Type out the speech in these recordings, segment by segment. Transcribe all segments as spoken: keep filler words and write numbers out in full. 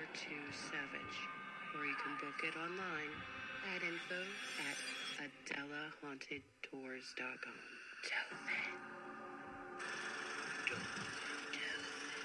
to Savage, or you can book it online at info at adela haunted tours dot com. Till then, don't tell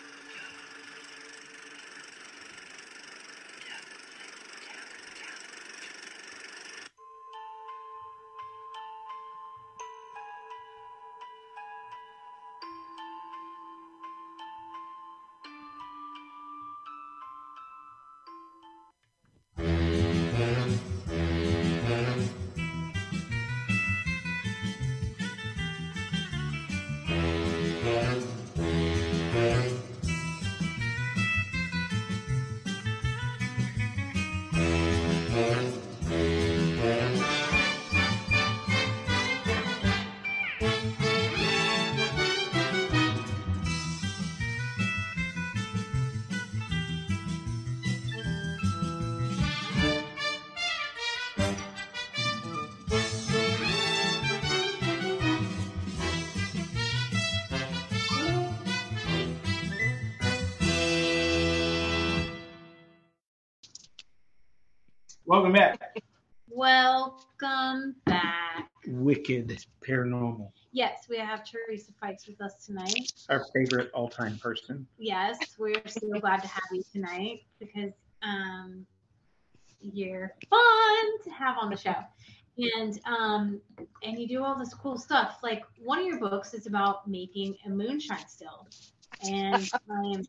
Welcome back. Welcome back. Wicked Paranormal. Yes, we have Teresa Fikes with us tonight. Our favorite all-time person. Yes, we're so glad to have you tonight because um, you're fun to have on the show. And um, and you do all this cool stuff. Like one of your books is about making a moonshine still. And I am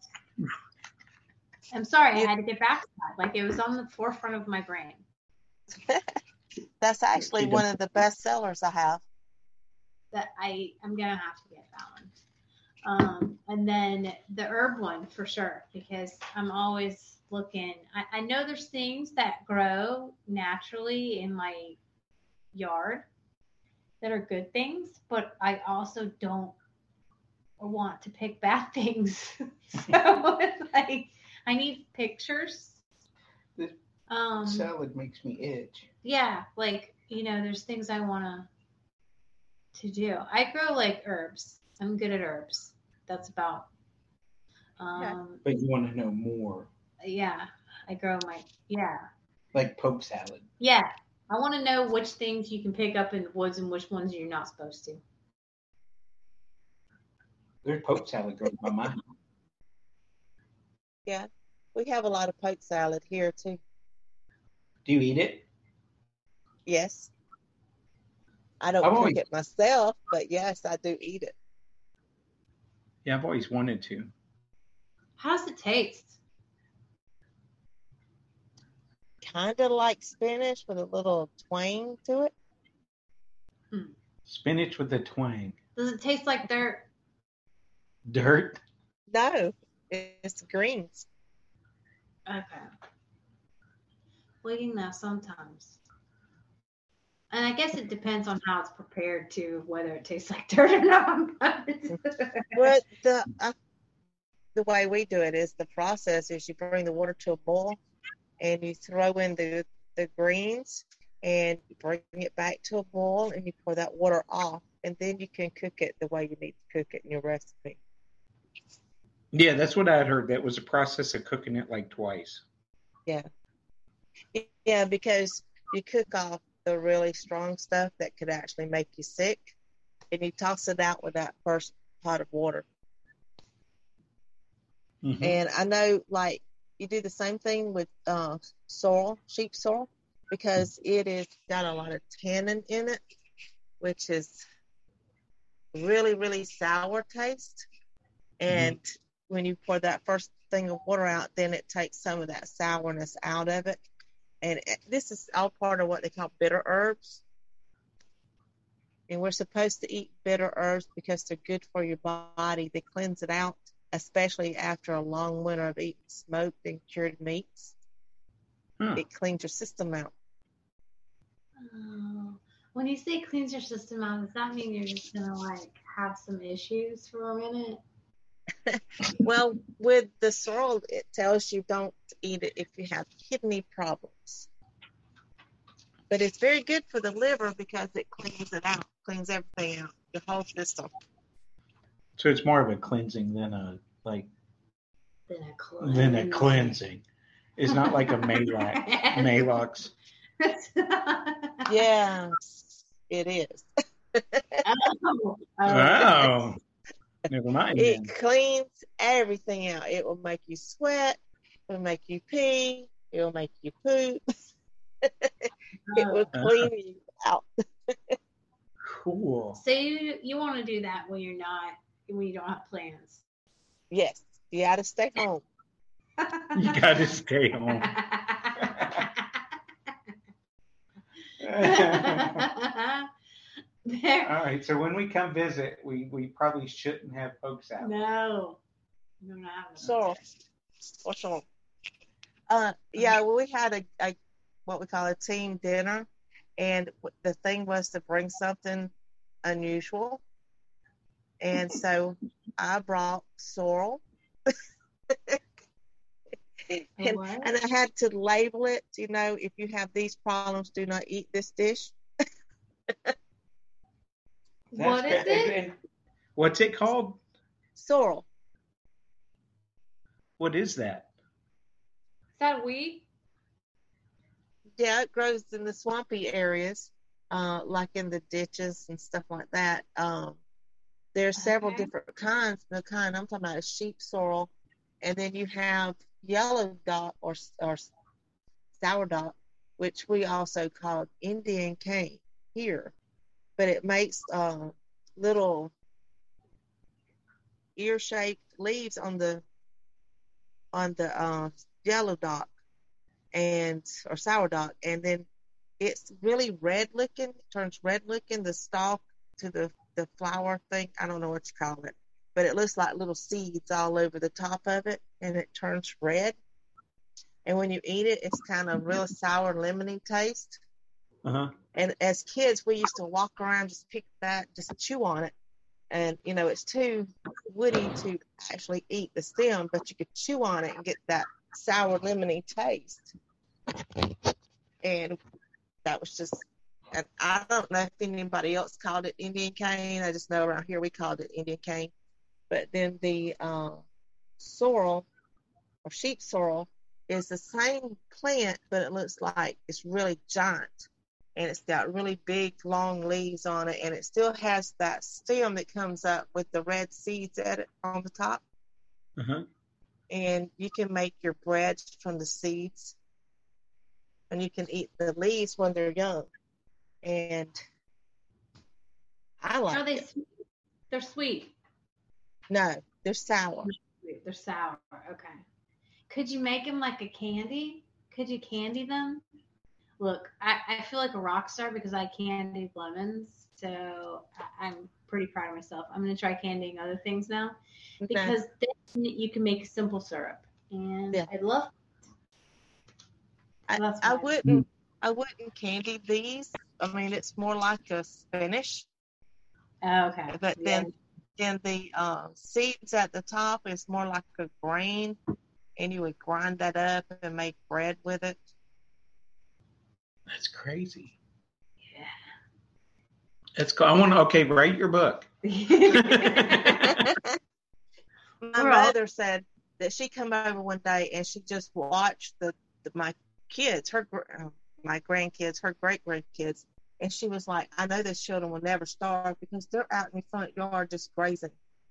I'm sorry, I had to get back to that. Like it was on the forefront of my brain. That's actually one of the best sellers I have. That I I'm gonna have to get that one. Um, and then the herb one for sure, because I'm always looking. I, I know there's things that grow naturally in my yard that are good things, but I also don't want to pick bad things. So it's like I need pictures. This um, salad makes me itch. Yeah, like you know, there's things I wanna to do. I grow like herbs. I'm good at herbs. That's about. Um, Yeah. But you want to know more. Yeah, I grow my yeah. Like poke salad. Yeah, I want to know which things you can pick up in the woods and which ones you're not supposed to. There's poke salad growing by my house. Yeah, we have a lot of poke salad here too. Do you eat it? Yes. I don't I've cook always- it myself, but yes, I do eat it. Yeah, I've always wanted to. How does it taste? Kind of like spinach with a little twang to it. Hmm. Spinach with a twang. Does it taste like dirt? Dirt? No, it's greens. Okay. Well, you know, sometimes. And I guess it depends on how it's prepared too, whether it tastes like dirt or not. But the uh, the way we do it is the process is you bring the water to a boil and you throw in the the greens and you bring it back to a boil and you pour that water off and then you can cook it the way you need to cook it in your recipe. Yeah, that's what I had heard. That was a process of cooking it like twice. Yeah. Yeah, because you cook off the really strong stuff that could actually make you sick, and you toss it out with that first pot of water. Mm-hmm. And I know, like, you do the same thing with uh, sorrel, sheep sorrel, because it has got a lot of tannin in it, which is really, really sour taste. And mm-hmm. when you pour that first thing of water out, then it takes some of that sourness out of it. And this is all part of what they call bitter herbs. And we're supposed to eat bitter herbs because they're good for your body. They cleanse it out, especially after a long winter of eating smoked and cured meats. Huh. It cleans your system out. Oh. When you say cleans your system out, does that mean you're just going to, like, have some issues for a minute? Well, with the sorrel, it tells you don't eat it if you have kidney problems. But it's very good for the liver because it cleans it out, cleans everything out, your whole system. So it's more of a cleansing than a, like, Then a cleansing. Then a cleansing. It's not like a Maalox. Maalox. Yeah, it is. oh, oh. Oh. Never mind. It Then. cleans everything out. It will make you sweat. It will make you pee. It will make you poop. It will clean you out. Cool. So you, you want to do that when you're not, when you don't have plans. Yes, you got to stay home. You got to stay home. There. All right. So when we come visit, we, we probably shouldn't have folks out. No. No, no. So, what's wrong? Uh, yeah, well, we had a, a what we call a team dinner, and the thing was to bring something unusual, and so I brought sorrel, and, and I had to label it. You know, if you have these problems, do not eat this dish. What is it? What's it called? Sorrel. What is that? Is that a weed? Yeah, it grows in the swampy areas, uh, like in the ditches and stuff like that. Um, there are several Okay. different kinds. The kind I'm talking about is sheep sorrel, and then you have yellow dot or or sourdough, which we also call Indian cane here. But it makes uh, little ear-shaped leaves on the on the uh, yellow dot and or sourdough, and then it's really red looking. It turns red looking. The stalk to the the flower thing. I don't know what you call it, but it looks like little seeds all over the top of it, and it turns red. And when you eat it, it's kind of real sour, lemony taste. Uh-huh. And as kids, we used to walk around, just pick that, just chew on it. And, you know, it's too woody to actually eat the stem, but you could chew on it and get that sour, lemony taste. And that was just, and I don't know if anybody else called it Indian cane. I just know around here we called it Indian cane. But then the uh, sorrel, or sheep sorrel, is the same plant, but it looks like it's really giant. And it's got really big, long leaves on it, and it still has that stem that comes up with the red seeds at it on the top. Uh-huh. And you can make your bread from the seeds, and you can eat the leaves when they're young. And I like Are they it. sweet? They're sweet. No, they're sour. They're sour. Okay. Could you make them like a candy? Could you candy them? Look, I, I feel like a rock star because I candied lemons, so I, I'm pretty proud of myself. I'm going to try candying other things now Okay. because then you can make simple syrup, and Yeah. I love it. I, That's I what I- wouldn't I wouldn't candy these. I mean, it's more like a spinach, Oh, okay. but Yeah. then then the uh, seeds at the top is more like a grain, and you would grind that up and make bread with it. That's crazy. Yeah. That's cool. I want to, okay, write your book. My We're all- mother said that she come over one day and she just watched the, the my kids, her gr- uh, my grandkids, her great grandkids, and she was like, "I know those children will never starve because they're out in the front yard just grazing."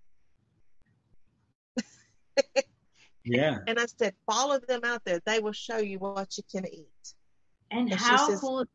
Yeah. And I said, "Follow them out there; they will show you what you can eat." And And she how says- cool is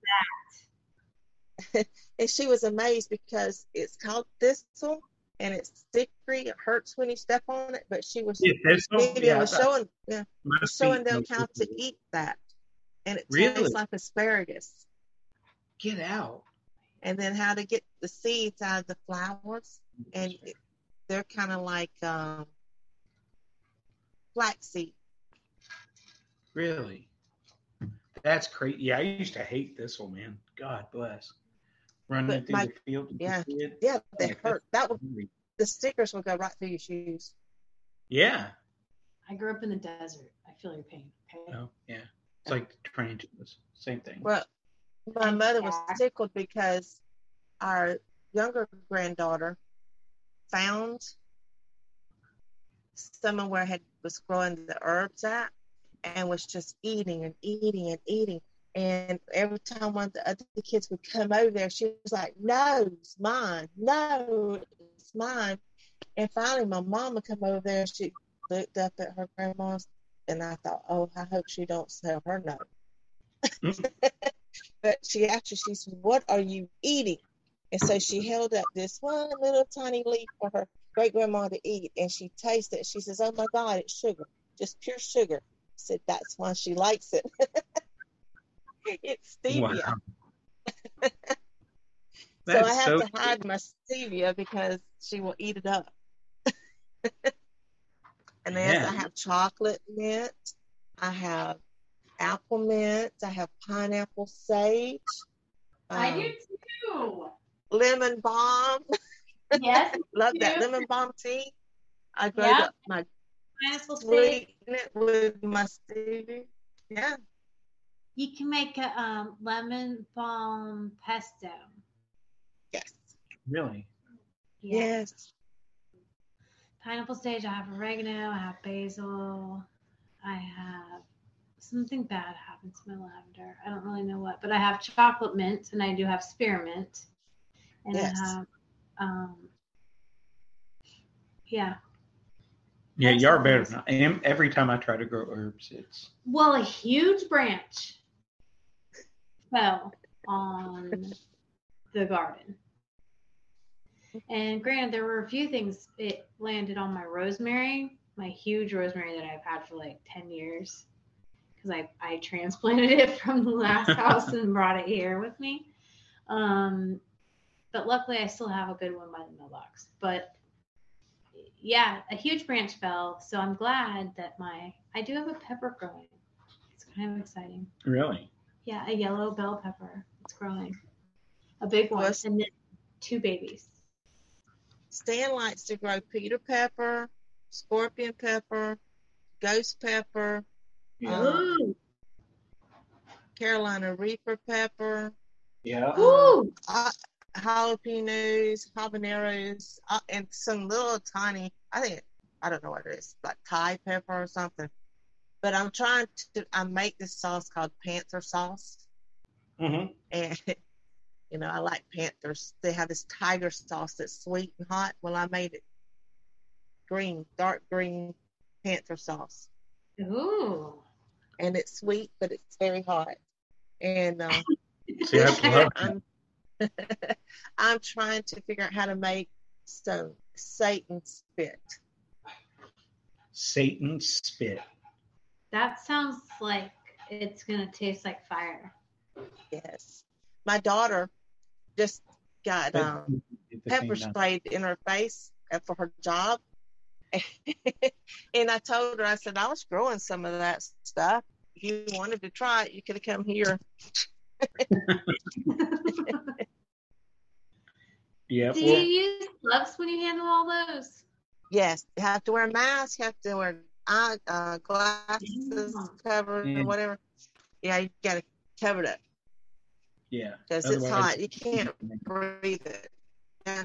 And she was amazed because it's called thistle and it's stickery. It hurts when you step on it, but she was Yeah, that's all- Vivian yeah, was showing yeah, my was showing feet them go how to through. eat that, and it Really? tastes like asparagus. Get out. And then how to get the seeds out of the flowers, and it, they're kind of like um, flaxseed. Really? That's crazy. Yeah, I used to hate thistle, man. God bless. Running But through my- the field with yeah, the kid. Yeah, they Like, hurt. That would that's- the stickers would go right through your shoes. Yeah. I grew up in the desert. I feel your pain. Okay. Oh, yeah. It's like tarantulas. Same thing. Well, my mother was Yeah. tickled because our younger granddaughter found someone where had was growing the herbs at, and was just eating and eating and eating. And every time one of the other kids would come over there, she was like, no, it's mine. No, it's mine. And finally, my mom would come over there, and she looked up at her grandma's, and I thought, oh, I hope she don't tell her no. But she actually, she said, what are you eating? And so she held up this one little tiny leaf for her great-grandma to eat, and she tasted it. She says, oh, my God, it's sugar, just pure sugar. I said, that's why she likes it. It's stevia. Wow. So I That's have so to hide my stevia because she will eat it up. And then Yeah. I have chocolate mint. I have apple mint. I have pineapple sage. I um, do too. Lemon balm. Yes. Love that too. lemon balm tea. I grate Yeah. up my Pineapple sage. sweeten it with my stevia. Yeah. You can make a um, lemon balm pesto. Yes. really. Yeah. Yes. Pineapple sage. I have oregano. I have basil. I have something bad happened to my lavender. I don't really know what, but I have chocolate mint and I do have spearmint. And Yes. I have, um, yeah. Yeah, That's you are all better nice. than I am. Every time I try to grow herbs, it's Well, a huge branch fell on the garden. And granted, there were a few things. It landed on my rosemary, my huge rosemary that I've had for like ten years. Because I, I transplanted it from the last house and brought it here with me. Um, but luckily, I still have a good one by the mailbox. But yeah, a huge branch fell. So I'm glad that my, I do have a pepper growing. It's kind of exciting. really. Yeah, a yellow bell pepper. It's growing. A big one. What's- And then two babies. Stan likes to grow Peter pepper, scorpion pepper, ghost pepper, um, Ooh. Carolina Reaper pepper, Yeah. Ooh. uh, jalapenos, habaneros, uh, and some little tiny, I think, I don't know what it is, like Thai pepper or something. But I'm trying to, I make this sauce called Panther sauce. Mm-hmm. And, you know, I like Panthers. They have this tiger sauce that's sweet and hot. Well, I made it green, dark green Panther sauce. Ooh. And it's sweet, but it's very hot. And uh, See, I this year, love I'm, I'm trying to figure out how to make some Satan spit. Satan's spit. That sounds like it's going to taste like fire. Yes. My daughter just got um, At the pepper same time. sprayed in her face for her job. And I told her, I said, I was growing some of that stuff. If you wanted to try it, you could have come here. Yeah. Do Well, you use gloves when you handle all those? Yes, you have to wear a mask, you have to wear eye, uh, glasses, Yeah. cover, Yeah. or whatever. Yeah, you got to cover it up yeah. because it's Otherwise- hot. You can't breathe it. Yeah.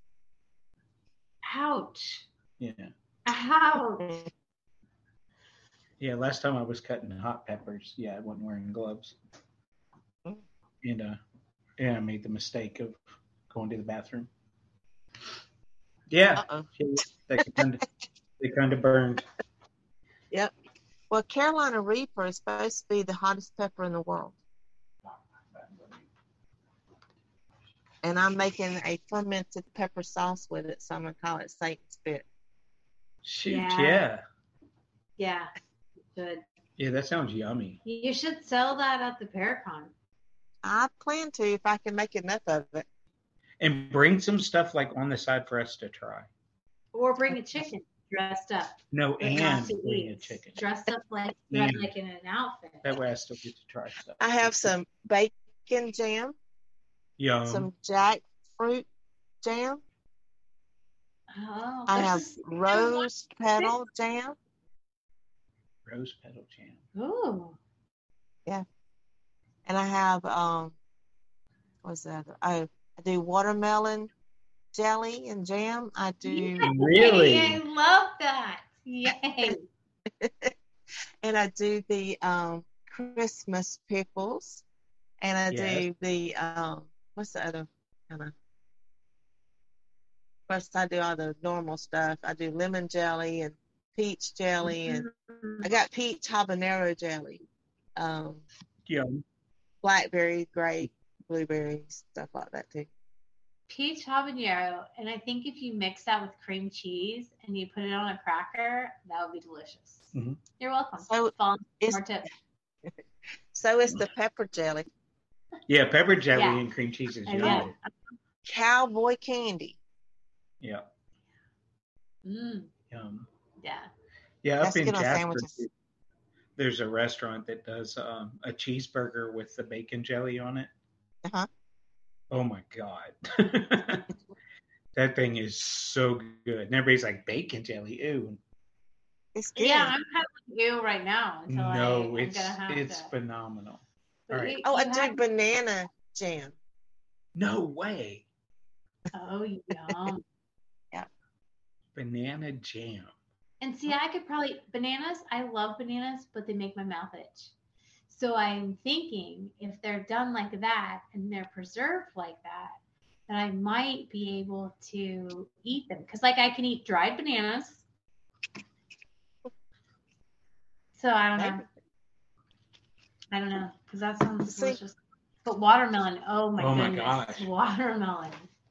Ouch. Yeah. Ouch. Yeah. Last time I was cutting hot peppers, yeah, I wasn't wearing gloves. Mm. And uh, yeah, I made the mistake of going to the bathroom. Yeah. Uh-oh. They kind of, they kind of burned. Yep. Well, Carolina Reaper is supposed to be the hottest pepper in the world. And I'm making a fermented pepper sauce with it, so I'm going to call it Saint Spit. Shoot. Yeah. Yeah. Yeah. Good. Yeah. That sounds yummy. You should sell that at the Paracon. I plan to if I can make enough of it. And bring some stuff like on the side for us to try. Or bring a chicken dressed up. No, with and lots of bring a eats, chicken. Dressed up like, Yeah. like in an outfit. That way I still get to try stuff. I have some bacon jam, Yum. some jackfruit jam. Oh, I have this is- rose petal jam. Rose petal jam. Ooh. And I have, um, what's that? I, I do watermelon jelly and jam. I do, Really? Yay, I love that. Yay. And I do the um, Christmas pickles, and I Yes. do the um, what's the other kind of? First, I do all the normal stuff. I do lemon jelly and peach jelly, and I got peach habanero jelly, um, Yum. blackberry, grape, blueberry, stuff like that too. Peach habanero, and I think if you mix that with cream cheese and you put it on a cracker, that would be delicious. Mhm. You're welcome. So Follow it's- more tips. So it's the pepper jelly, Yeah, pepper jelly Yeah. and cream cheese is Uh, yummy. yeah. cowboy candy. Yeah. Mm, Yum. yeah. Yeah, That's up in good on Jasper, sandwiches. there's a restaurant that does um, a cheeseburger with the bacon jelly on it. Uh-huh. Oh my god, that thing is so good. And everybody's like, bacon jelly, ew. It's good. Yeah, I'm kind of like you right now until I, No, I'm it's gonna have it's to. phenomenal. But All right. you- Oh, I you do have- banana jam. No way, Oh, yum. banana jam. And see, I could probably bananas. I love bananas, but they make my mouth itch. So I'm thinking if they're done like that and they're preserved like that, that I might be able to eat them. Because like I can eat dried bananas. So I don't know. Maybe. I don't know because that sounds See- delicious. But watermelon, oh my Oh my goodness, gosh. watermelon.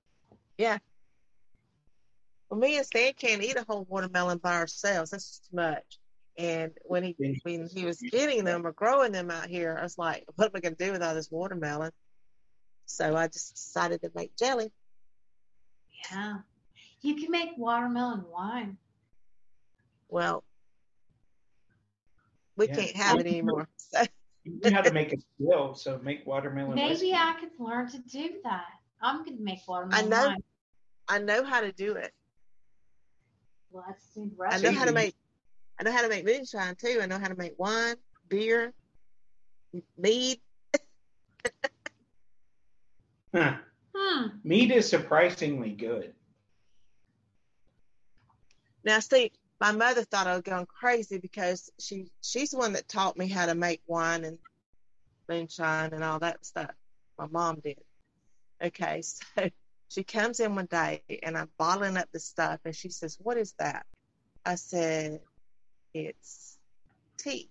Well, me and Stan can't eat a whole watermelon by ourselves. That's too much. And when he when he was getting them or growing them out here, I was like, what am I going to do with all this watermelon? So I just decided to make jelly. Yeah, you can make watermelon wine. Well, we Yeah. can't have it anymore. So, You know how to make a still, so make watermelon Maybe whiskey. I could learn to do that. I'm gonna make watermelon I know. wine. I know how to do it. Let's do the I rest. know See, how to you- make. I know how to make moonshine too. I know how to make wine, beer, mead. Huh. Hmm. Meat is surprisingly good. Now, see, my mother thought I was going crazy because she she's the one that taught me how to make wine and moonshine and all that stuff. My mom did. Okay, so she comes in one day and I'm bottling up the stuff and she says, "What is that?" I said, "It's tea."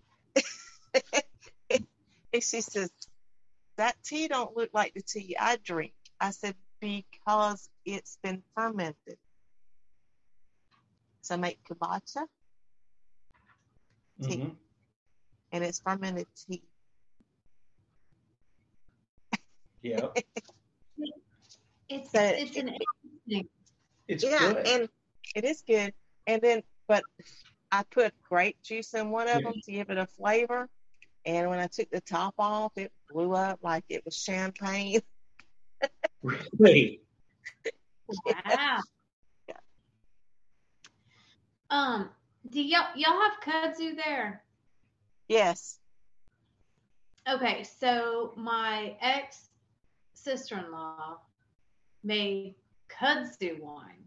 And she says, "That tea don't look like the tea I drink." I said, "Because it's been fermented." So I make kombucha, Tea. Mhm. and it's fermented tea. Yep. It's So- it's an interesting. It's Yeah, good. and it is good. And then, but I put grape juice in one of Yeah. them to give it a flavor. And when I took the top off, it blew up like it was champagne. Really? Wow. Yeah. Um. Do y'all y'all have kudzu there? Yes. Okay, so my ex sister-in-law made kudzu wine.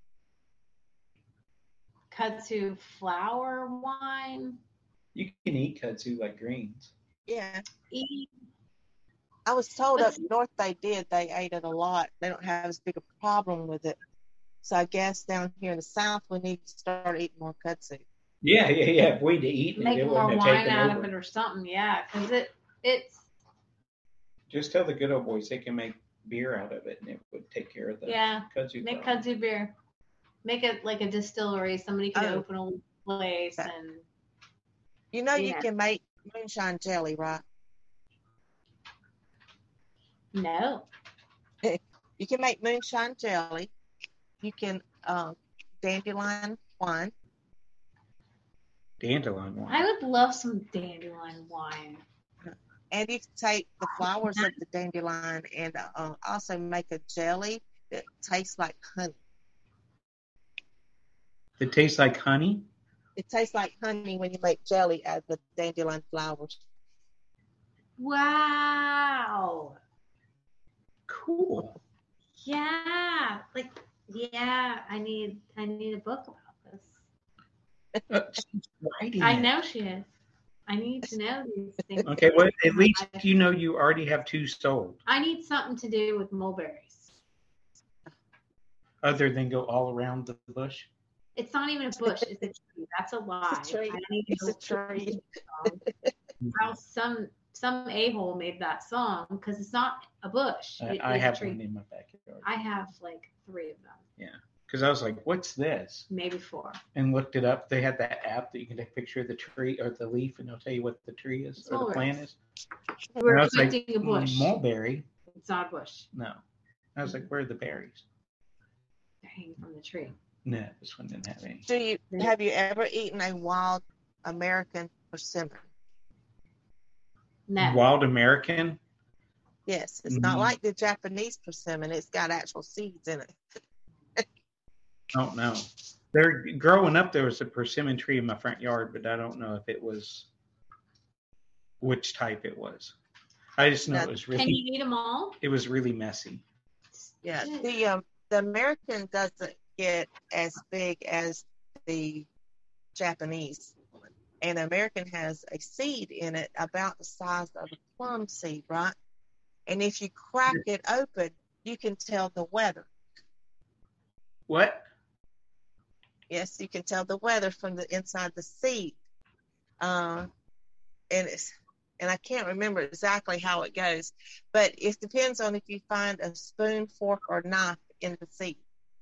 Kudzu flower wine. You can eat kudzu like greens. Yeah. E- I was told But up north they did. They ate it a lot. They don't have as big a problem with it. So I guess down here in the south, we need to start eating more kudzu. Yeah, yeah, yeah. If we'd eaten it, Make it more wouldn't have wine taken out over. of it or something, yeah, because it it's Just tell the good old boys they can make beer out of it, and it would take care of the yeah. kudzu. Make problem. kudzu beer. Make it like a distillery. Somebody can Oh. open a place That- and You know, you Yeah. can make moonshine jelly, right? no. You can make moonshine jelly. You can uh, dandelion wine. Dandelion wine. I would love some dandelion wine. And you can take the flowers of the dandelion and uh, also make a jelly that tastes like honey. It tastes like honey. It tastes like honey when you make jelly out of the dandelion flowers. Wow. Cool. Yeah. Like yeah, I need I need a book about this. Uh, she's writing I it. know she is. I need to know these things. Okay, well, at least you know you already have two sold, I need something to do with mulberries. other than go all around the bush. It's not even a bush. It's a tree. That's a lie. It's a tree. I don't even It's know a tree. how some some a-hole made that song because it's not a bush. I, It I is a have tree. one in my backyard. I have like three of them, Because I was like, what's this? maybe four. And looked it up. They had that app that you can take a picture of the tree or the leaf, and it'll tell you what the tree is It's or the plant mulberries. is. We're And I was like, expecting a bush. mulberry? It's not a bush. No. I was like, where are the berries? They're hanging from the tree. No, this one didn't have any. Do you have you ever eaten a wild American persimmon? No. Wild American? Yes, it's not Mhm. like the Japanese persimmon. It's got actual seeds in it. I don't know. There, growing up, there was a persimmon tree in my front yard, but I don't know if it was which type it was. I just know Now, it was Can really, you eat them all? it was really messy. Yeah, Good. the um, the American doesn't get as big as the Japanese one. And the American has a seed in it about the size of a plum seed, right? And if you crack it open, you can tell the weather. What? Yes, you can tell the weather from the inside the seed. Uh, and it's and I can't remember exactly how it goes, but it depends on if you find a spoon, fork, or knife in the seed.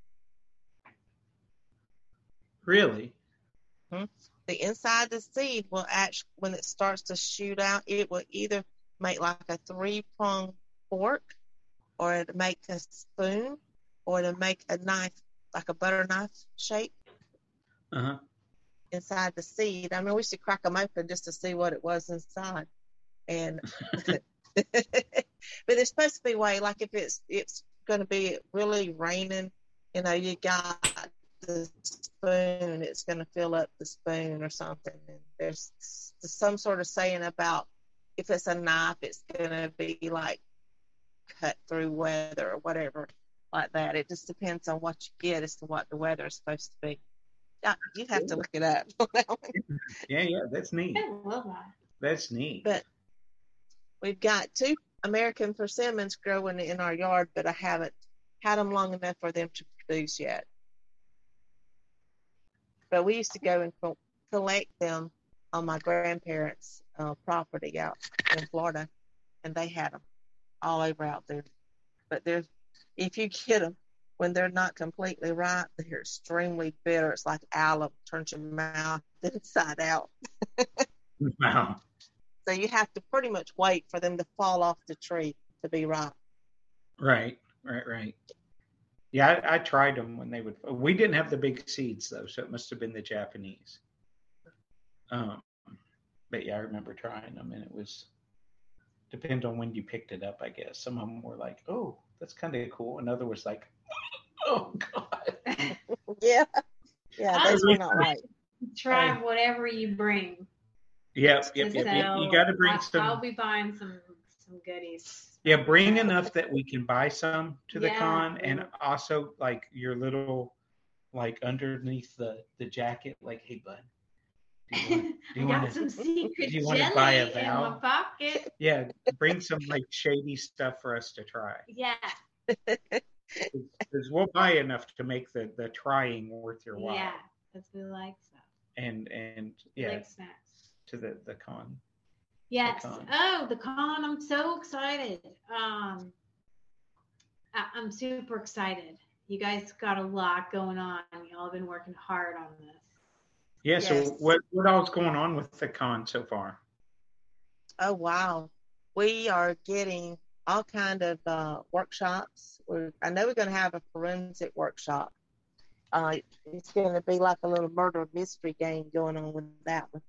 Really? The inside the seed will actually, when it starts to shoot out, it will either make like a three-pronged fork, or it'll make a spoon, or it'll make a knife, like a butter knife shape Uh-huh. inside the seed. I mean, we should crack them open just to see what it was inside. And but it's supposed to be way like if it's it's going to be really raining, you know, you got the spoon, it's going to fill up the spoon or something. And there's some sort of saying about if it's a knife, it's going to be like cut through weather or whatever like that. It just depends on what you get as to what the weather is supposed to be. Yeah, you have to look it up. Yeah, yeah, that's neat. I love that. That's neat. But we've got two American persimmons growing in our yard, but I haven't had them long enough for them to produce yet. But we used to go and co- collect them on my grandparents' uh, property out in Florida, and they had them all over out there. But there's, if you get them when they're not completely ripe, they're extremely bitter. It's like alum, turns your mouth inside out. Wow. So you have to pretty much wait for them to fall off the tree to be ripe. Right, right, right. Yeah, I, I tried them when they would. We didn't have the big seeds though, so it must have been the Japanese. Um, but yeah, I remember trying them, and it was depend on when you picked it up, I guess. Some of them were like, "Oh, that's kind of cool," and other was like, "Oh God." Yeah, yeah, I those were not right. Try whatever you bring. Yep, yep, yep, yep. So You got to bring I- some. I'll be buying some some goodies. Yeah, bring enough that we can buy some to the Yeah. con, and also like your little, like underneath the the jacket, like, hey bud, do you want, do I you got want to? some secret do you wanna jelly buy a in my valve? pocket. Yeah, bring some like shady stuff for us to try, Yeah, because we'll buy enough to make the the trying worth your while. yeah, because we like stuff. And and We yeah, like snacks. to the the con. Yes. con. Oh, the con! I'm so excited. Um, I- I'm super excited. You guys got a lot going on. Y'all have been working hard on this. Yeah. So Yes. what what all's going on with the con so far? Oh wow, we are getting all kind of uh, workshops. We're, I know we're going to have a forensic workshop. Uh, it's going to be like a little murder mystery game going on with that one.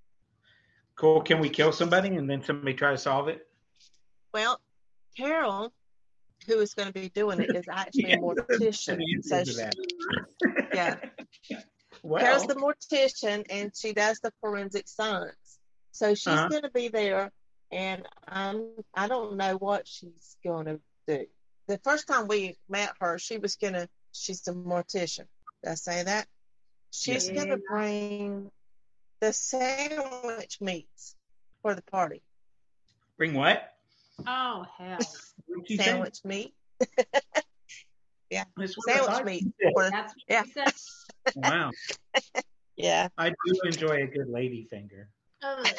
Cool. Can we kill somebody and then somebody try to solve it? Well, Carol, who is going to be doing it, is actually Yeah, a mortician. the So answer to she, that. yeah, Well, Carol's the mortician, and she does the forensic science. So she's Uh-huh. going to be there, and I'm I don't know what she's going to do. The first time we met her, she was going to she's a mortician. Did I say that? she's Yeah. gonna bring the sandwich meats for the party. Bring what? Oh hell. What'd you say? Sandwich meat. Yeah. That's what I Sandwich thought meat. you said. For the, That's what yeah. he said. Wow. yeah. I do enjoy a good lady finger. Ugh.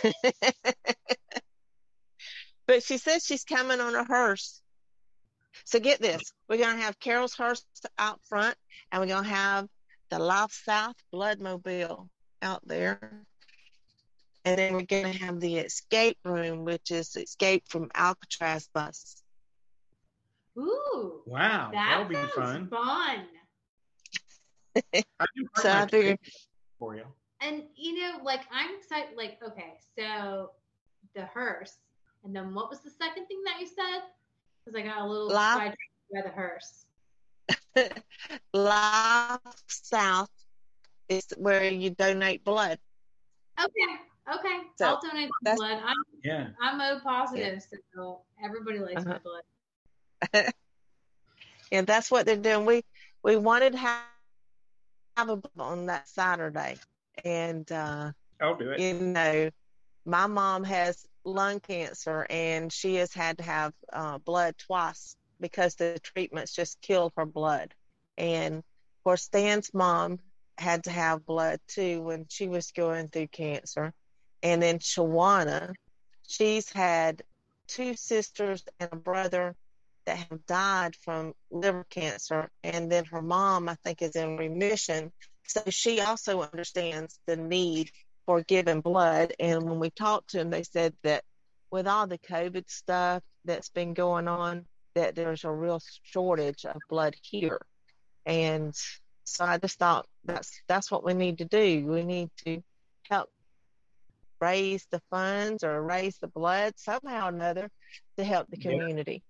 But she says she's coming on a hearse. So get this. We're going to have Carol's hearse out front, and we're going to have the Life South Bloodmobile out there. And then we're going to have the escape room, which is Escape from Alcatraz bus. Ooh. Wow, That that'll be sounds fun. fun. I do So I figured, for you. And you know, like I'm excited. Like, okay, so the hearse, and then what was the second thing that you said? Because I got a little Life- sidetracked by the hearse. Life South is where you donate blood. Okay, okay, So, I'll donate some that's- blood. I'm Yeah. I'm O positive, so everybody likes my Uh-huh. blood. And that's what they're doing. We we wanted to have, have a on that Saturday, and uh, I'll do it. you know, my mom has lung cancer, and she has had to have uh, blood twice because the treatments just killed her blood. And of course, Stan's mom had to have blood too when she was going through cancer. And then Shawana, she's had two sisters and a brother that have died from liver cancer, and then her mom, I think, is in remission. So she also understands the need for giving blood. And when we talked to them, they said that with all the COVID stuff that's been going on, that there's a real shortage of blood here. And so I just thought that's that's what we need to do. We need to help raise the funds or raise the blood somehow or another to help the Yeah. community.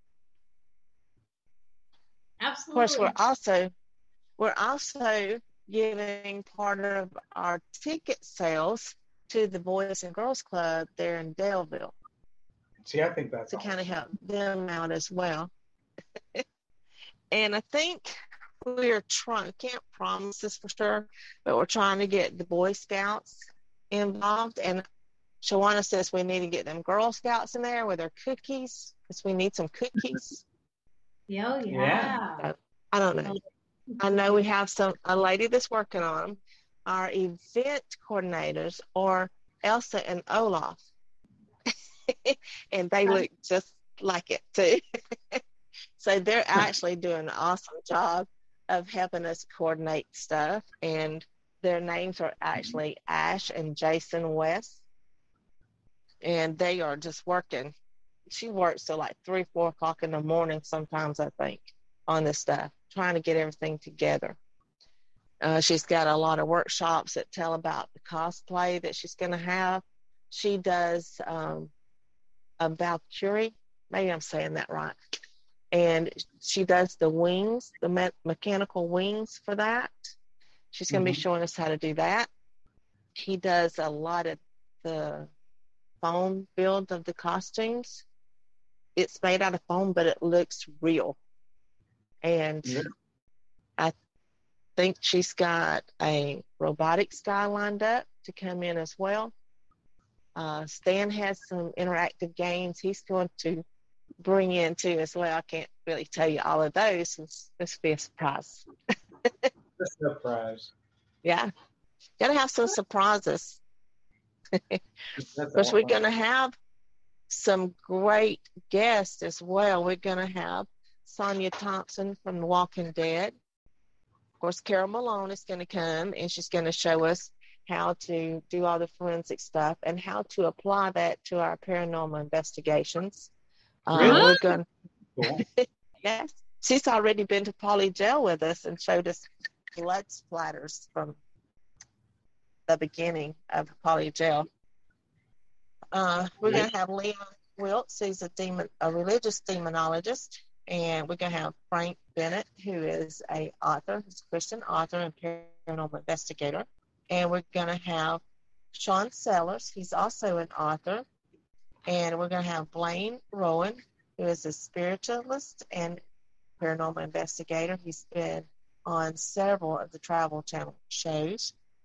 Of Absolutely. course, we're also we're also giving part of our ticket sales to the Boys and Girls Club there in Daleville See, I think that's to awesome. kind of help them out as well. And I think we're trying, can't promise this for sure, but we're trying to get the Boy Scouts involved. And Shawana says we need to get them Girl Scouts in there with their cookies because we need some cookies. Yo, Yeah. yeah. I don't know. I know we have some a lady that's working on them. Our event coordinators are Elsa and Olaf, and they look just like it too. So they're actually doing an awesome job of helping us coordinate stuff. And their names are actually Ash and Jason West, and they are just working. She works till like three, four o'clock in the morning sometimes, I think, on this stuff, trying to get everything together. Uh, she's got a lot of workshops that tell about the cosplay that she's going to have. She does um, a Valkyrie, maybe I'm saying that right, and she does the wings, the me- mechanical wings for that. She's going to Mhm. be showing us how to do that. He does a lot of the foam build of the costumes. It's made out of foam, but it looks real. And Yeah. I think she's got a robotics guy lined up to come in as well. Uh, Stan has some interactive games he's going to bring in too as well. I can't really tell you all of those. It's, this will be a surprise. A surprise. Yeah. Gotta have some surprises. That's Of course, we're awesome. going to have some great guests as well. We're going to have Sonia Thompson from The Walking Dead. Of course, Carol Malone is going to come, and she's going to show us how to do all the forensic stuff and how to apply that to our paranormal investigations. Uh, Really? we're going, Cool. yes, she's already been to Poly Jail with us and showed us blood splatters from the beginning of Poly Jail. Uh, we're going to have Leon Wilkes, who's a demon, a religious demonologist, and we're going to have Frank Bennett, who is a author, he's a Christian author and paranormal investigator, and we're going to have Sean Sellers, he's also an author, and we're going to have Blaine Rowan, who is a spiritualist and paranormal investigator. He's been on several of the Travel Channel shows.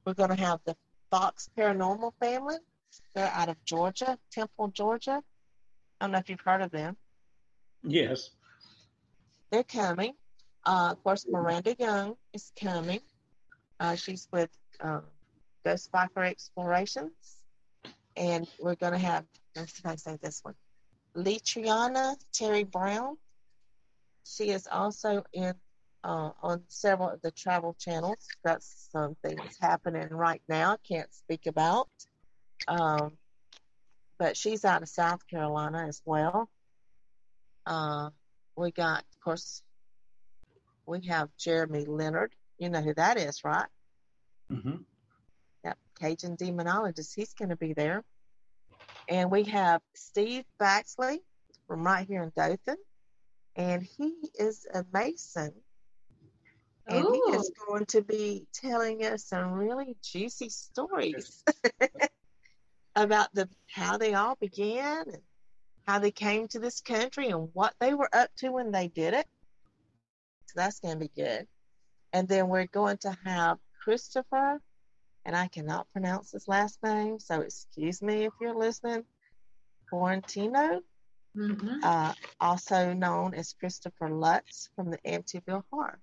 We're going to have the Fox Paranormal family. They're out of Georgia, Temple, Georgia. I don't know if you've heard of them. Yes. They're coming. Uh, of course, Miranda Young is coming. Uh, she's with uh, Ghost Viper Explorations. And we're going to have, let's see if I say this one, Letriana Terry Brown. She is also in uh, on several of the travel channels. Got some things happening right now I can't speak about. Um, but she's out of South Carolina as well. Uh, we got, of course, we have Jeremy Leonard. You know who that is, right? Mm-hmm. Yep, Cajun demonologist. He's going to be there. And we have Steve Baxley from right here in Dothan. And he is a Mason. And he is going to be telling us some really juicy stories about the how they all began and how they came to this country and what they were up to when they did it. So that's going to be good. And then we're going to have Christopher, and I cannot pronounce his last name, so excuse me if you're listening, Quarantino, Mm-hmm. uh, also known as Christopher Lutz from the Amityville Horror.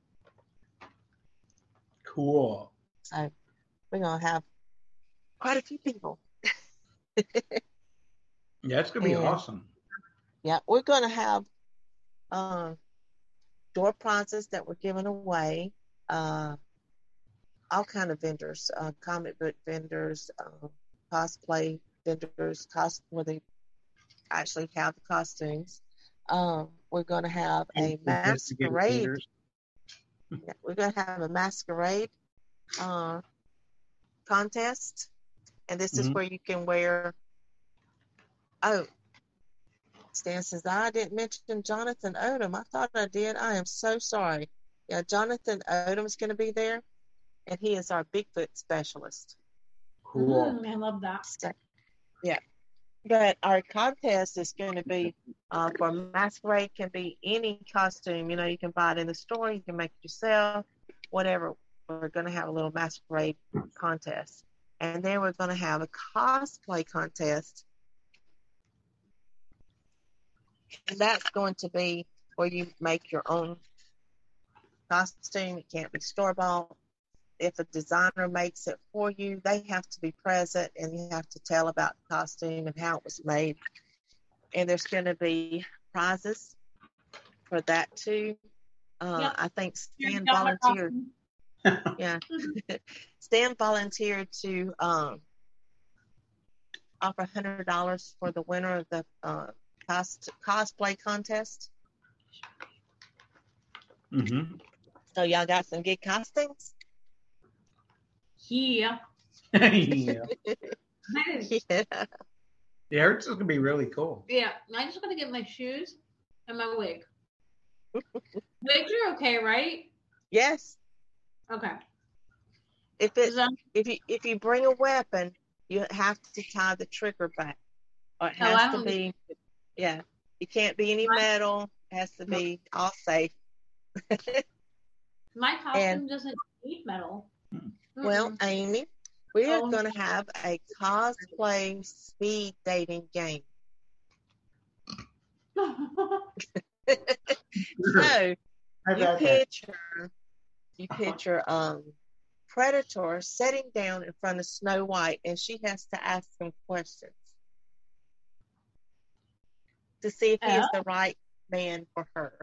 Cool. So we're going to have quite a few people. Yeah, it's going to be And, awesome. Yeah, we're going to have uh, door prizes that we're giving away, uh, all kind of vendors, uh, comic book vendors, uh, cosplay vendors, cos- where they actually have the costumes. Um, we're going to have a masquerade. Yeah, we're going to have a masquerade uh, contest, and this mm-hmm. is where you can wear. Oh, Stan says I didn't mention Jonathan Odom. I thought I did. I am so sorry. Yeah, Jonathan Odom is going to be there, and he is our Bigfoot specialist. Cool. Mm, I love that. So, yeah. But our contest is going to be uh, for masquerade, can be any costume. You know, you can buy it in the store, you can make it yourself, whatever. We're going to have a little masquerade contest. And then we're going to have a cosplay contest. And that's going to be where you make your own costume. It can't be store-bought. If a designer makes it for you, they have to be present and you have to tell about the costume and how it was made. And there's going to be prizes for that too. Uh, yep. I think Stan volunteered. Yeah, Stan volunteered to um, offer one hundred dollars for the winner of the uh, cos- cosplay contest. Mm-hmm. So y'all got some good costumes? Yeah. yeah. yeah. Yeah, it's going to be really cool. Yeah, I just got to get my shoes and my wig. Wigs are okay, right? Yes. Okay. If it that- if you if you bring a weapon, you have to tie the trigger back, or it has oh, to be. Need- yeah, it can't be any metal. It has to be all safe. My costume and, doesn't need metal. Well, Amy, we are oh. going to have a cosplay speed dating game. So you picture, you picture um, Predator sitting down in front of Snow White, and she has to ask him questions to see if he is the right man for her.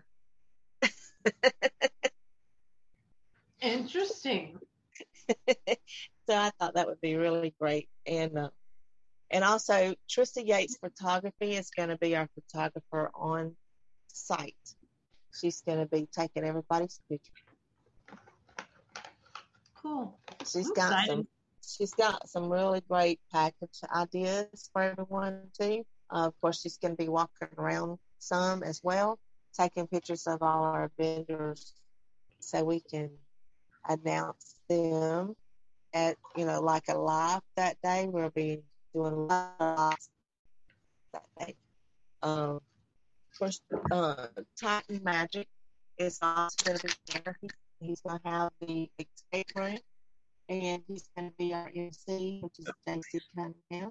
Interesting. So I thought that would be really great. And uh, and also, Trista Yates Photography is going to be our photographer on site. She's going to be taking everybody's picture. Cool. She's I'm got excited. some. She's got some really great package ideas for everyone too. Uh, of course, she's going to be walking around some as well, taking pictures of all our vendors, so we can announce them at, you know, like a live that day. We'll be doing live that day. Um, of course, uh, Titan Magic is also going to be there. He, he's going to have the escape room. and he's going to be our M C, which is J C Cunningham.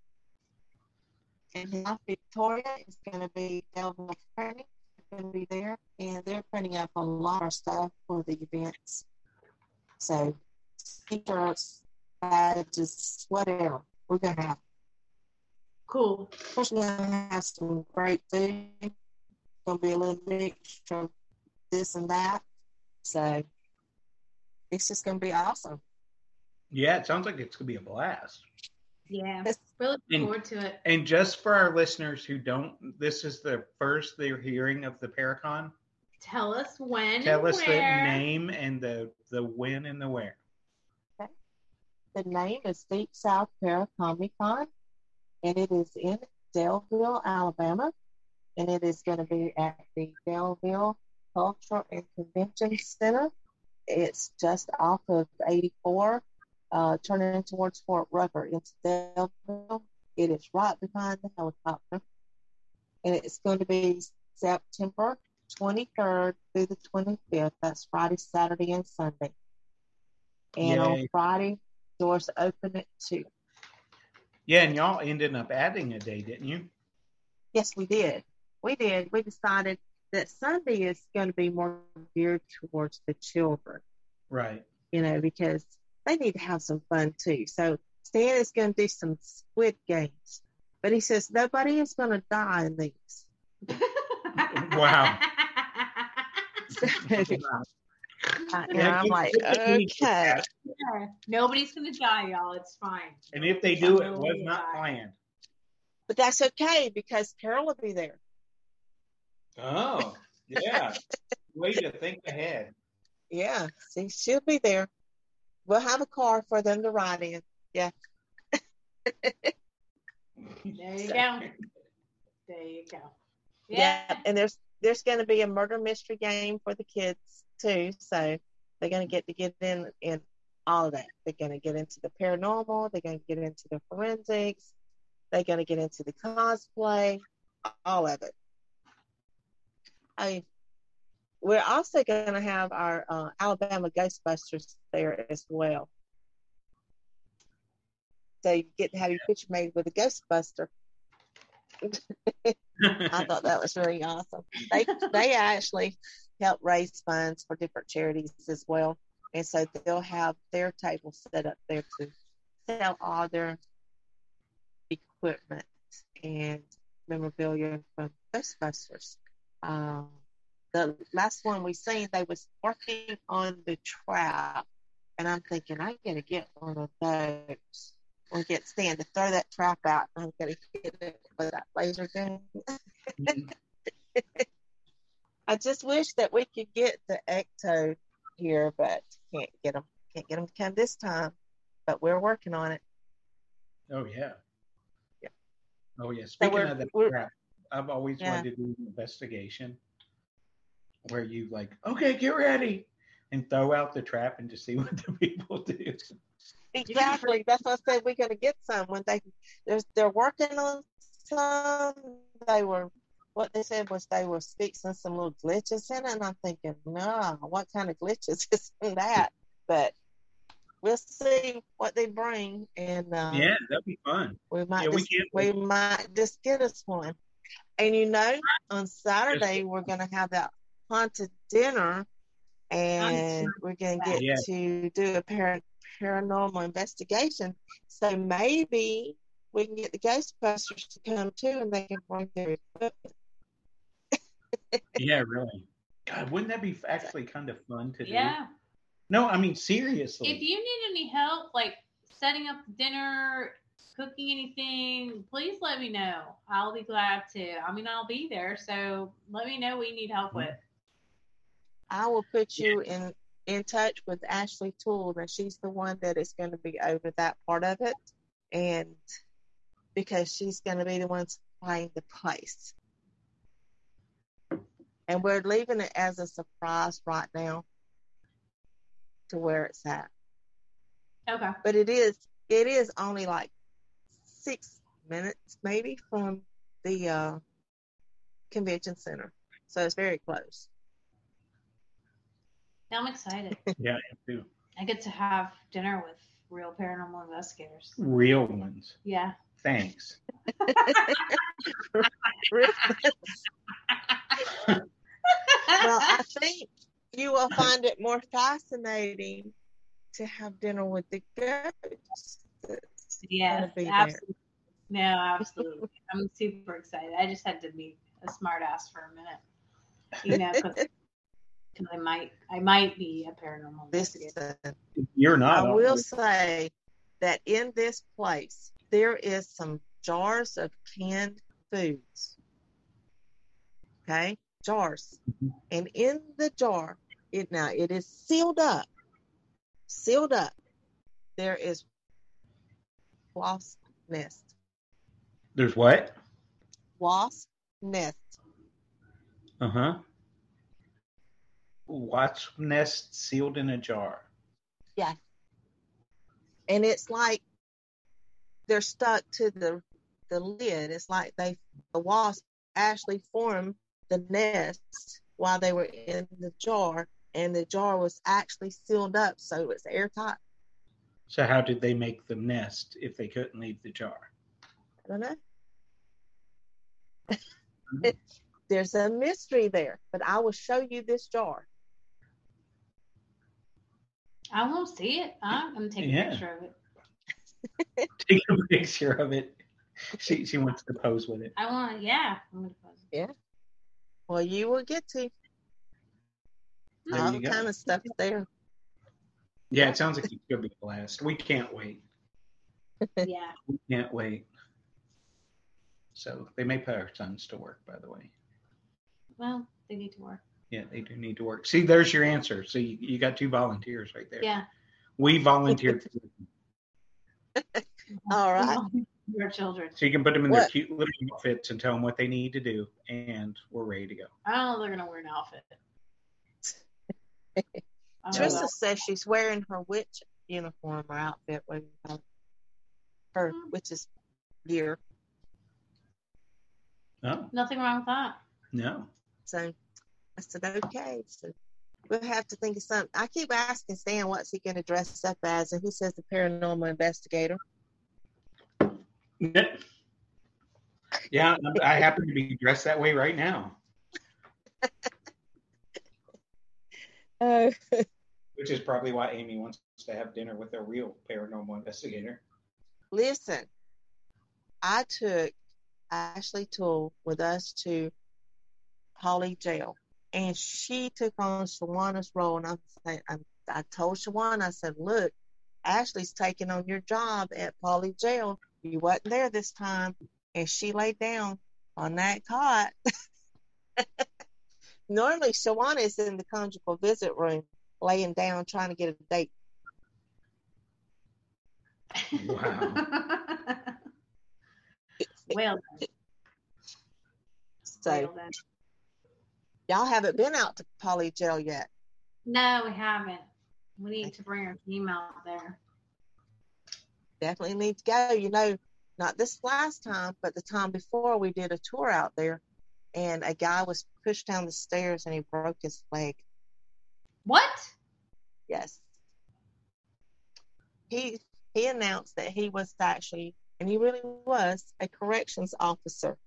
And South Victoria is going to be Delville Printing, going to be there, and they're printing up a lot of stuff for the events. So, t-shirts, badges, whatever, we're going to have. Cool. Of course, we're going to have some great food. It's going to be a little mixture of this and that. So, it's just going to be awesome. Yeah, it sounds like it's going to be a blast. Yeah, Yes. really looking And- forward to it. And just for our listeners who don't, this is the first they're hearing of the Paracon. Tell us when Tell and us the where. name and the, the when and the where. The name is Deep South Paracomic-Con, and it is in Delville, Alabama, and it is going to be at the Delville Cultural and Convention Center. It's just off of eighty-four, uh, turning towards Fort Rucker into Delville. It is right behind the helicopter, and it's going to be September twenty-third through the twenty-fifth. That's Friday, Saturday, and Sunday. And on Yay. Friday, doors open at two. Yeah, and y'all ended up adding a day, didn't you? Yes, we did. We did. We decided that Sunday is going to be more geared towards the children, Right. you know, because they need to have some fun too. So Stan is going to do some squid games, but he says nobody is going to die in these. Wow. Uh, and I'm like, okay. Yeah, nobody's gonna die, y'all. It's fine. And if they do, it Nobody was will not die. planned. But that's okay because Carol will be there. Oh, yeah. Way to think ahead. Yeah, see, she'll be there. We'll have a car for them to ride in. Yeah. There you go. There you go. Yeah, Yeah. and there's there's going to be a murder mystery game for the kids too, so they're going to get to get in in all of that. They're going to get into the paranormal. They're going to get into the forensics. They're going to get into the cosplay, all of it. I mean, we're also going to have our uh, Alabama Ghostbusters there as well. So you get to have your picture made with a Ghostbuster. I thought that was really awesome. They they actually help raise funds for different charities as well, and so they'll have their table set up there to sell all their equipment and memorabilia from Ghostbusters. Um, the last one we seen, they was working on the trap, and I'm thinking I'm gonna get one of those. We'll get Stan to throw that trap out. I'm gonna hit it with that laser gun. I just wish that we could get the Ecto here, but can't get them. Can't get them to come this time. But we're working on it. Oh, yeah. Yeah. Oh, yeah. Speaking we're- of that we're- crap, I've always Yeah. wanted to do an investigation where you like, okay, get ready, and throw out the trap and just see what the people do. Exactly. That's why I said we're gonna get some when they they're, they're working on some. They were what they said was they were fixing some little glitches in it, and I'm thinking, no, what kind of glitches is in that? But we'll see what they bring, and um, Yeah, that'd be fun. we might Yeah, we just, can't we, wait. might just get us one. And you know, on Saturday we're gonna have that haunted dinner, and we're gonna get Yeah. to do a par- paranormal investigation. So maybe we can get the Ghostbusters to come too, and they can bring their equipment. Yeah, really. God, wouldn't that be actually kind of fun to do? Yeah. No, I mean, seriously. If you need any help, like setting up dinner, cooking anything, please let me know. I'll be glad to. I mean, I'll be there, so let me know what you need help with. I will put you in in touch with Ashley Toole, and she's the one that is going to be over that part of it, and because she's going to be the one supplying the place. And we're leaving it as a surprise right now to where it's at. Okay. But it is it is only like six minutes maybe from the uh, convention center. So it's very close. Now I'm excited. Yeah, I am too. I get to have dinner with real paranormal investigators. Real ones. Yeah. Thanks. Well, I think you will find it more fascinating to have dinner with the ghosts. that's Yes, gonna be there. absolutely. No, absolutely. I'm super excited. I just had to be a smart ass for a minute, you know, because I might, I might be a paranormal investigator. Listen, You're I not. will always. say that in this place, there is some jars of canned foods. Okay? Jars. Mhm. And in the jar, it now it is sealed up. Sealed up. There is wasp nest. There's what? Wasp nest. Uh huh. Wasp nest sealed in a jar. Yeah. And it's like they're stuck to the the lid. It's like they the wasp actually formed the nest while they were in the jar, and the jar was actually sealed up, so it's airtight. So how did they make the nest if they couldn't leave the jar? I don't know. It, there's a mystery there, but I will show you this jar. I won't see it. I'm gonna take Yeah. a picture of it. Take a picture of it. She she wants to pose with it. I want, yeah. I'm gonna post it. Well, you will get to There all you go. kind of stuff there. Yeah, it sounds like it's gonna be a blast. We can't wait. Yeah. We can't wait. So they may put our sons to work, by the way. Well, they need to work. Yeah, they do need to work. See, there's your answer. So you, you got two volunteers right there. Yeah. We volunteered. All right. Your children. So you can put them in their What? cute little outfits and tell them what they need to do, and we're ready to go. I don't know if they're gonna wear an outfit. I don't Trista know. says she's wearing her witch uniform or outfit, whatever you call it. Her Hmm. witch's gear. Oh, Nothing wrong with that. no. So I said, okay. So we'll have to think of something. I keep asking Stan what's he going to dress up as, and he says the paranormal investigator. Yeah, I happen to be dressed that way right now, Oh, which is probably why Amy wants to have dinner with a real paranormal investigator. listen, I took Ashley Toole with us to Holly Jail, and she took on Shawana's role. And I'm saying, I'm, I told Shawana, I said, look, Ashley's taking on your job at Polly Jail. You wasn't there this time. And she laid down on that cot. Normally, Shawana is in the conjugal visit room, laying down, trying to get a date. Wow. Well done. So, Well done. y'all haven't been out to Polly Jail yet. No, we haven't. We need to bring our team out there. Definitely need to go. You know, not this last time, but the time before, we did a tour out there, and a guy was pushed down the stairs and he broke his leg. What? Yes. He he announced that he was actually, and he really was, a corrections officer.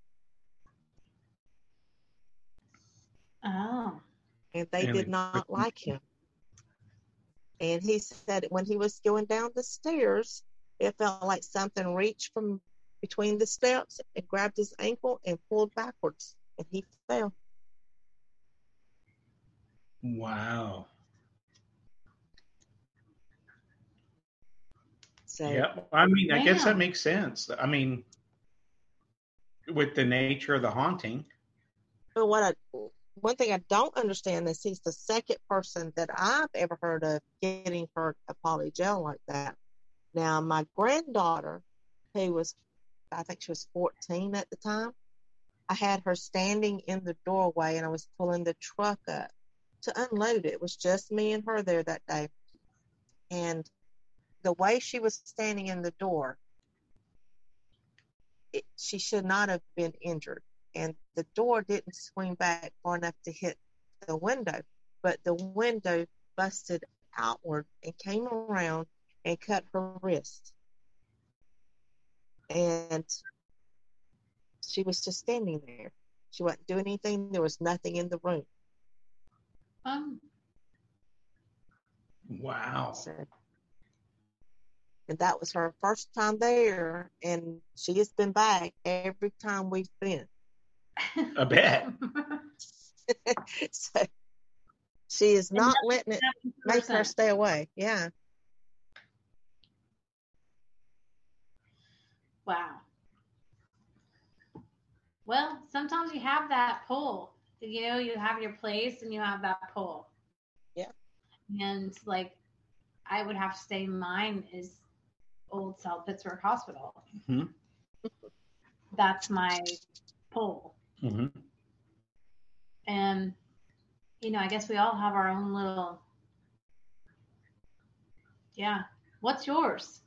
Oh. And they And did they- not like him. And he said when he was going down the stairs, it felt like something reached from between the steps and grabbed his ankle and pulled backwards, and he fell. Wow. So Yeah. I mean, I guess Wow. that makes sense. I mean, with the nature of the haunting. but what I, one thing I don't understand is he's the second person that I've ever heard of getting hurt at Polly Jail like that. Now, my granddaughter, who was, I think she was fourteen at the time, I had her standing in the doorway and I was pulling the truck up to unload it. It was just me and her there that day. And the way she was standing in the door, it, she should not have been injured. And the door didn't swing back far enough to hit the window, but the window busted outward and came around and cut her wrist. And she was just standing there. She wasn't doing anything. There was nothing in the room. Um, Wow. So, and that was her first time there, and she has been back every time we've been. I bet. So she is not letting it make her percent. stay away. Yeah. Wow. Well, sometimes you have that pull. You know, you have your place and you have that pull. Yeah. And like, I would have to say mine is Old South Pittsburgh Hospital. Mm-hmm. That's my pull. Mm-hmm. And, you know, I guess we all have our own little, yeah. What's yours?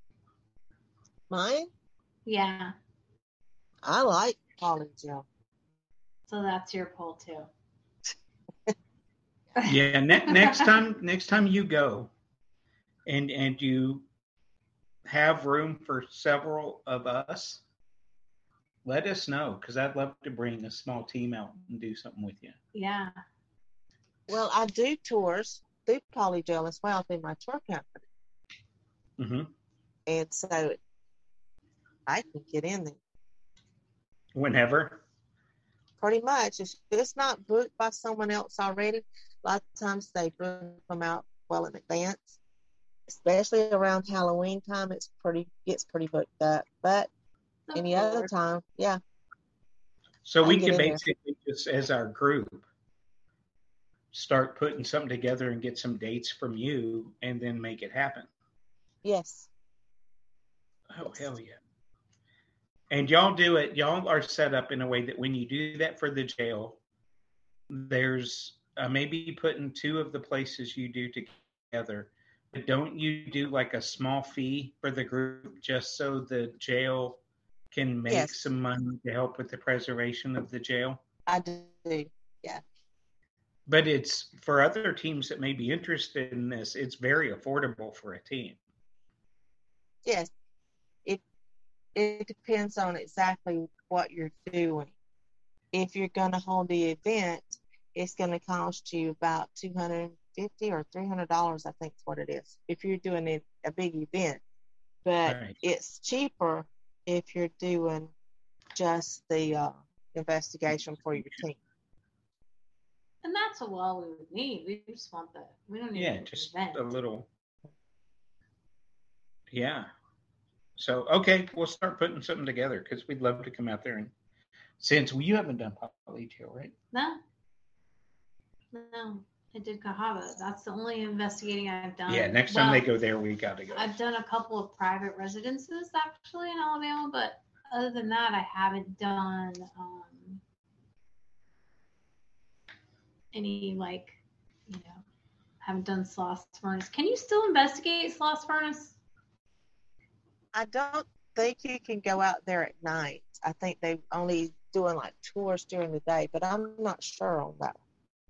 Mine, Yeah. I like polygel. So that's your pull too. Yeah. Ne- next time, next time you go, and and you have room for several of us, let us know, because I'd love to bring a small team out and do something with you. Yeah. Well, I do tours through polygel as well through my tour company. Mm-hmm. And so I can get in there. Whenever. Pretty much. If it's not booked by someone else already, a lot of times they book them out well in advance. Especially around Halloween time, it's pretty gets pretty booked up. But Of any other course. time, yeah. So I we get can in there. basically just, as our group, start putting something together and get some dates from you, and then make it happen. Yes. Oh, hell yeah. And y'all do it, y'all are set up in a way that when you do that for the jail, there's uh, maybe putting two of the places you do together. But don't you do like a small fee for the group just so the jail can make Yes. some money to help with the preservation of the jail? I do. Yeah. But it's for other teams that may be interested in this, it's very affordable for a team. Yes. It it depends on exactly what you're doing. If you're going to hold the event, it's going to cost you about two hundred fifty dollars or three hundred dollars, I think is what it is, if you're doing a, a big event. But Right. it's cheaper if you're doing just the uh, investigation for your team. And that's all we would need. We just want the, we don't need Yeah, an just event. a little. Yeah. So, okay, we'll start putting something together because we'd love to come out there. And since you haven't done polygel, right? No. No. I did Cahaba. That's the only investigating I've done. Yeah, next time Well, they go there, we got to go. I've done a couple of private residences actually in Alabama, but other than that, I haven't done um, any like, you know, haven't done Sloss Furnace. Can you still investigate Sloss Furnace? I don't think you can go out there at night. I think they only doing like tours during the day, but I'm not sure on that.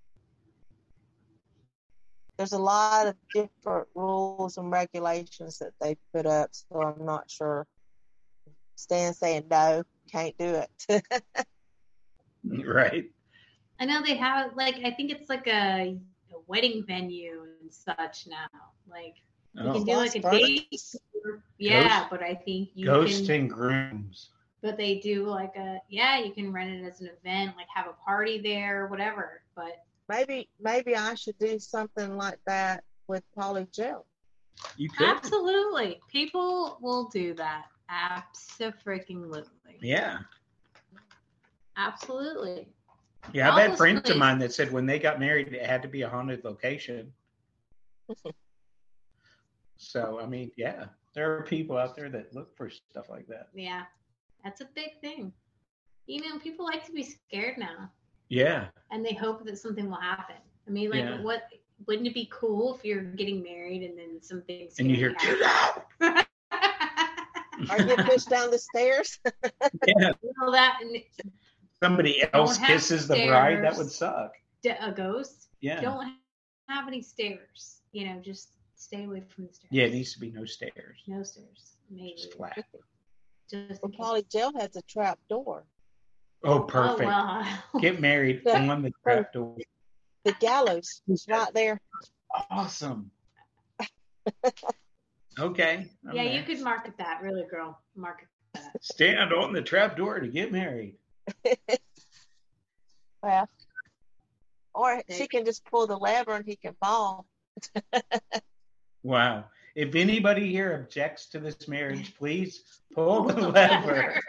There's a lot of different rules and regulations that they put up, so I'm not sure. Stan's saying no, can't do it. Right. I know they have like I think it's like a, a wedding venue and such now. Like you Oh, can do like a Sloss date. Furnace. Yeah, Ghost- but I think you Ghost can. and grooms. But they do like a yeah, you can rent it as an event, like have a party there, whatever. But Maybe maybe I should do something like that with polygel. You could. absolutely, people will do that. Absolutely. Yeah. Absolutely. Yeah, I've All had those friends of places- mine that said when they got married, it had to be a haunted location. So, I mean, yeah, there are people out there that look for stuff like that. Yeah, that's a big thing. You know, people like to be scared now, Yeah. and they hope that something will happen. I mean, like, Yeah. what wouldn't it be cool if you're getting married and then something And you hear, scary get out! happens? Or get pushed down the stairs. Yeah. Well, that and Somebody else have kisses the bride. That stairs. would suck. d- a ghost. Yeah. Don't have any stairs. You know, just stay away from the stairs. Yeah, it needs to be no stairs. No stairs. Maybe. Just flat. Just Well, in Polly case. Jail has a trap door. Oh, Oh, perfect. well. Get married Yeah. on the trap door. The gallows is right there. Awesome. Okay. I'm Yeah, there. you could market that, really, girl. Market that. Stand on the trap door to get married. Well, or she can just pull the lever and he can fall. Wow. If anybody here objects to this marriage, please pull the lever.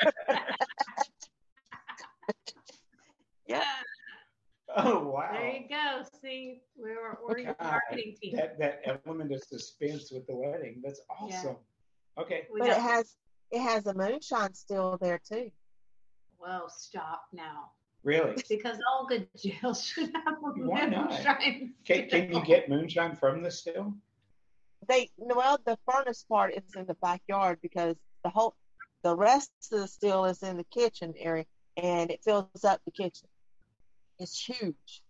Yeah. Oh, wow. There you go. See, we were we're your God, marketing team. That that element of suspense with the wedding. That's awesome. Okay. We But it got- has it has a moonshine still there too. well, stop now. Really? Because all good jails should have a Why not? moonshine Can, can you get moonshine from the still? They well the furnace part is in the backyard because the whole the rest of the still is in the kitchen area and it fills up the kitchen. It's huge.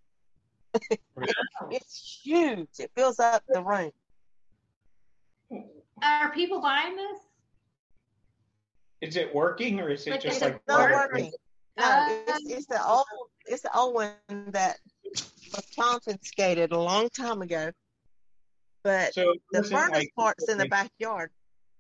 It's huge. It fills up the room. Are people buying this? Is it working or is it Like, just is it like Not Or- working. No, Uh, it's, it's the old it's the old one that was confiscated a long time ago. But So the isn't furnace like- part's in the backyard.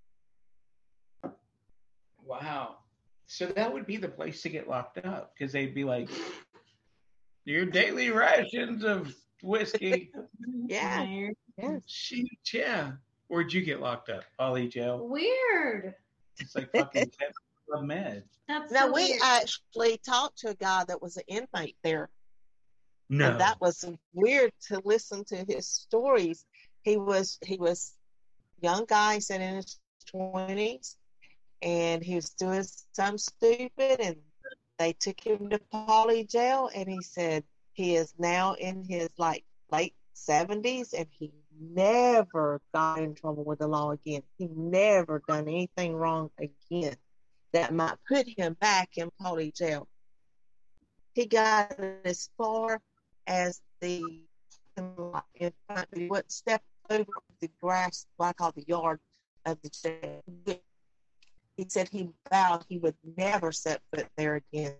Wow. So that would be the place to get locked up because they'd be like, your daily rations of whiskey. Yeah. Weird. Yes. Shoot, yeah. Where'd you get locked up? Poly jail. Weird. It's like fucking Club Med. That's Now so we weird. actually talked to a guy that was an inmate there. No. And that was weird to listen to his stories. He was he was a young guy, he said in his twenties, and he was doing something stupid, and they took him to Poly jail, and he said he is now in his like late seventies, and he never got in trouble with the law again. He never done anything wrong again that might put him back in Poly jail. He got as far as the in front, he wouldn't step over the grass, what I call the yard of the jail. He said he vowed he would never set foot there again.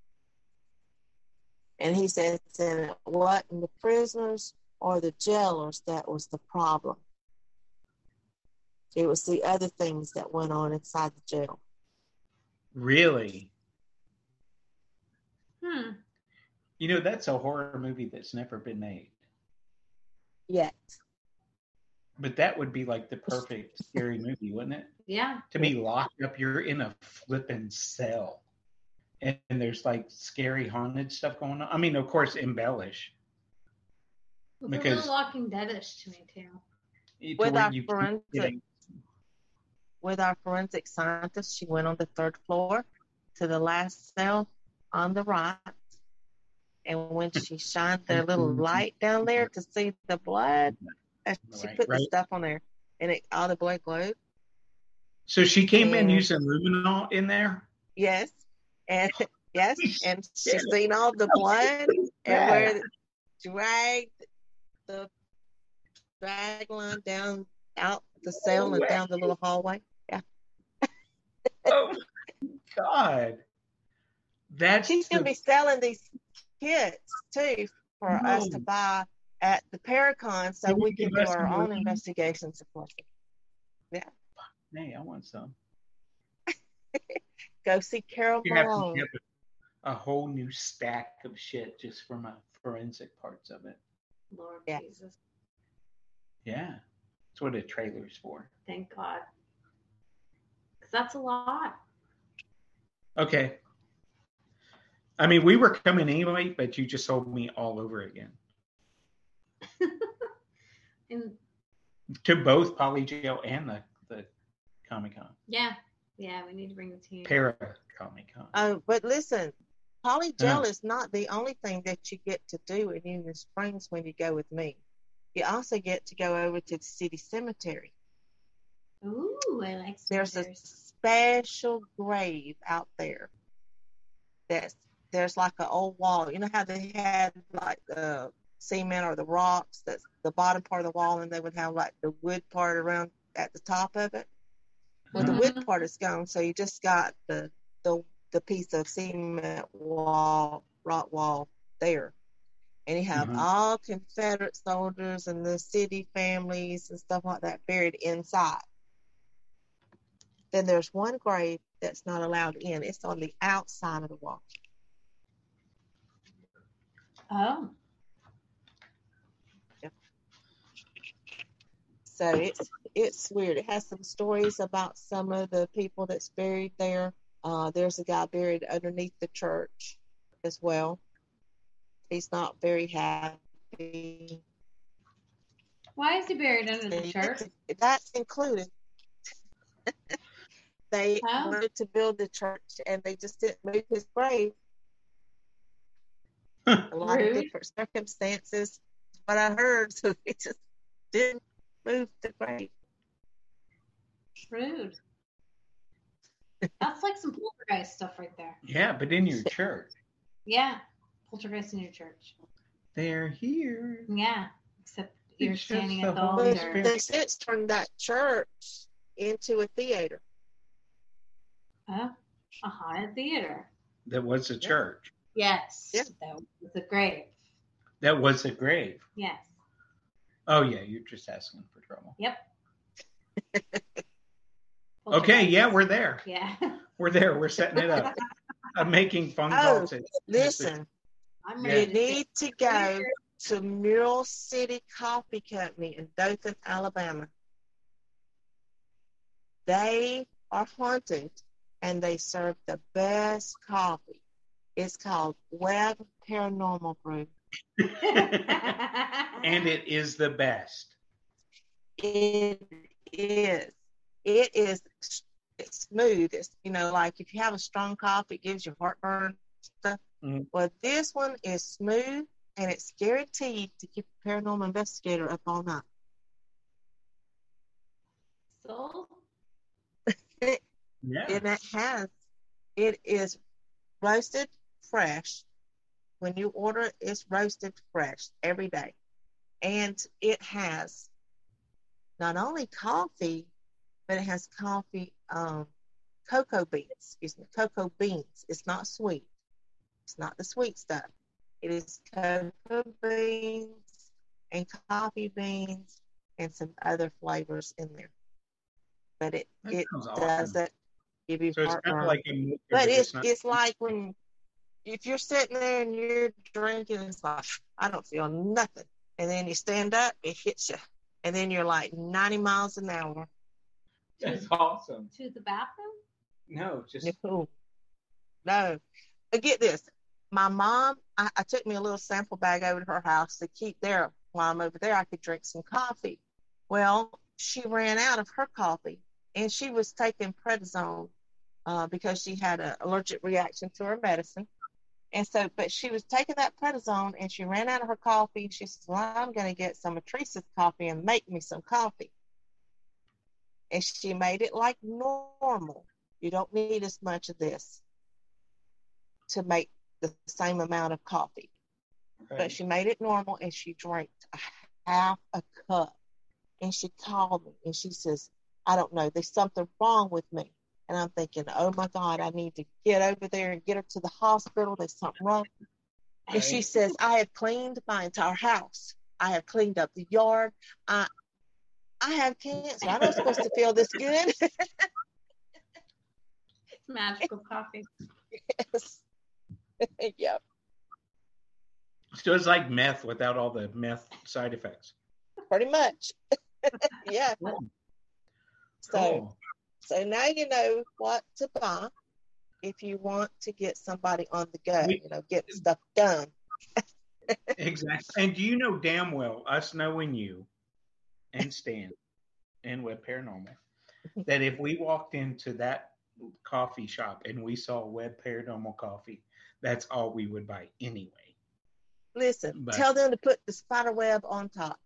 And he said, it wasn't the prisoners or the jailers that was the problem. It was the other things that went on inside the jail. Really? Hmm. You know, that's a horror movie that's never been made. Yet. But that would be like the perfect scary movie, wouldn't it? Yeah. To be locked up, you're in a flippin' cell. And, and there's like scary haunted stuff going on. I mean, of course, embellish. It's Because- a little Walking Deadish to me too. To With where our you keep forensic getting- with our forensic scientist, she went on the third floor to the last cell on the right. And when she shined the little light down there to see the blood, uh, she Right, put right. the stuff on there, and it all the blood glowed. So she came in Yeah. using luminol in there? Yes, and yes, and she Yeah. seen all the blood and Yeah. where it dragged the drag line down out the cell and down the little hallway. Oh, my God. That's She's the, gonna be selling these kits too for us to No. buy at the Paracon, so Can you we can give do us our some own more? investigations. Of course, hey, I want some. go see Carol You have to Malone. have a, a whole new stack of shit just from a forensic parts of it. Lord Yeah. Jesus. Yeah. That's what a trailer's for. Thank God. Because that's a lot. Okay. I mean, we were coming anyway, but you just sold me all over again. And To both Polyjail and the, the Comic Con. yeah, yeah, we need to bring the team. Para Comic Con. Oh, but listen, Poly Gel Yeah. is not the only thing that you get to do in Union Springs when you go with me. You also get to go over to the city cemetery. Ooh, I like There's a cemeteries. special grave out there. That's there's like an old wall. You know how they had like uh, cement or the rocks, that's the bottom part of the wall, and they would have like the wood part around at the top of it. Well, the wood part is gone, so you just got the the the piece of cement wall, rock wall there. And you have Mhm. all Confederate soldiers and the city families and stuff like that buried inside. Then there's one grave that's not allowed in. It's on the outside of the wall. Oh. So it's it's weird. It has some stories about some of the people that's buried there. Uh, there's a guy buried underneath the church as well. He's not very happy. Why is he buried under the church? That's included. They Huh? wanted to build the church and they just didn't move his grave. Huh. A lot Rude. of different circumstances. What I heard, so they just didn't move the grave. Rude. That's like some poltergeist stuff right there. Yeah, but in your church, Yeah. Poltergeist in your church. they're here. Yeah. Except you're It's just standing the at the Holy altar. Spirit. They since turned that church into a theater. Huh? A haunted theater. That was a church. Yes. Yeah. That was a grave. That was a grave. Yes. Oh yeah, you're just asking for trouble. Yep. Okay, yeah, we're there. Yeah. We're there. We're setting it up. I'm making phone Oh, calls. at- Listen, I'm Yeah. ready you to need to go to Mural City Coffee Company in Dothan, Alabama. They are haunted and they serve the best coffee. It's called Web Paranormal Brew. and it is the best. It is. It is it's smooth. It's, you know, like if you have a strong coffee, it gives you heartburn stuff. Mhm. Well, this one is smooth and it's guaranteed to keep a paranormal investigator up all night. So, Yeah. And it has, it is roasted fresh. When you order it, it's roasted fresh every day. And it has not only coffee, but it has coffee, um, cocoa beans, excuse me, cocoa beans. It's not sweet. It's not the sweet stuff. It is cocoa beans and coffee beans and some other flavors in there. But it, That it sounds awesome. doesn't give you So it's kind heartburn. of like a mocha, But it's not. it's like when if you're sitting there and you're drinking, it's like I don't feel nothing, and then you stand up, it hits you, and then you're like ninety miles an hour. That's awesome. to the bathroom? No, just No, no. But get this, my mom, I, I took me a little sample bag over to her house to keep there while I'm over there. I could drink some coffee. Well, she ran out of her coffee, and she was taking prednisone uh, because she had an allergic reaction to her medicine. And so, but she was taking that prednisone and she ran out of her coffee. She said, well, I'm going to get some of Teresa's coffee and make me some coffee. And she made it like normal. You don't need as much of this to make the same amount of coffee. right. But she made it normal and she drank a half a cup. And she called me and she says, I don't know, there's something wrong with me. And I'm thinking, oh my God, I need to get over there and get her to the hospital. There's something wrong. And she Right. says, I have cleaned my entire house. I have cleaned up the yard. I I have cancer. I'm not supposed to feel this good. Magical coffee. Yes. Yep. So it's like meth without all the meth side effects. Pretty much. Yeah. Cool. So Cool. so now you know what to buy if you want to get somebody on the go, We- you know, get stuff done. Exactly. And do you know damn well, us knowing you and Stan and Web Paranormal, that if we walked into that coffee shop and we saw Web Paranormal coffee, that's all we would buy anyway. Listen, But- tell them to put the spider web on top.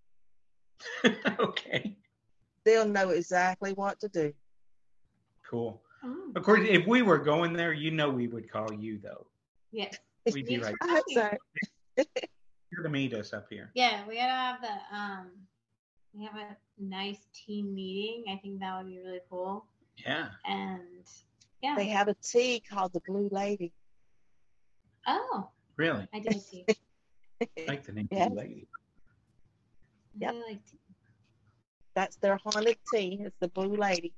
Okay. They'll know exactly what to do. Cool. Oh, Of course, if we were going there, you know we would call you though. yes. We'd be right. I hope so. here to meet us up here. Yeah, we gotta have the um, we have a nice team meeting. I think that would be really cool. Yeah. And yeah. They have a tea called the Blue Lady. Oh, Really? I do tea. I like the name Yes. Blue Lady. I Yep. really like tea. That's their haunted tea. It's the Blue Lady.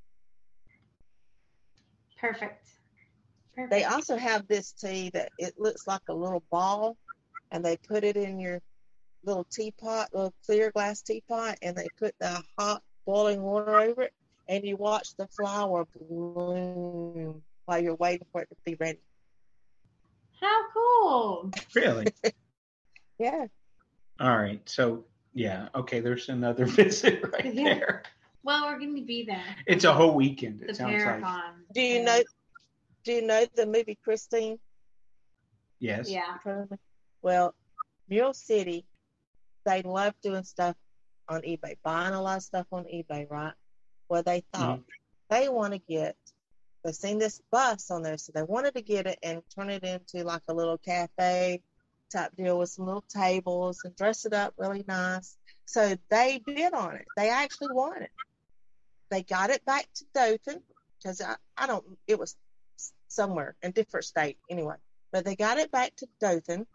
Perfect. Perfect. They also have this tea that it looks like a little ball, and they put it in your little teapot, little clear glass teapot, and they put the hot boiling water over it, and you watch the flower bloom while you're waiting for it to be ready. How cool. Really? Yeah. All right. So, yeah. Okay. There's another visit right Yeah. there. Well, we're going to be there. It's a whole weekend, it The sounds like. Paracon. Do you know? Do you know the movie Christine? Yes. Yeah. Well, Mule City, they love doing stuff on eBay, buying a lot of stuff on eBay, right? Well, they thought they want to get, they've seen this bus on there, so they wanted to get it and turn it into like a little cafe type deal with some little tables and dress it up really nice. So they bid on it. They actually won it. They got it back to Dothan because I, I don't, it was somewhere in a different state anyway. But they got it back to Dothan,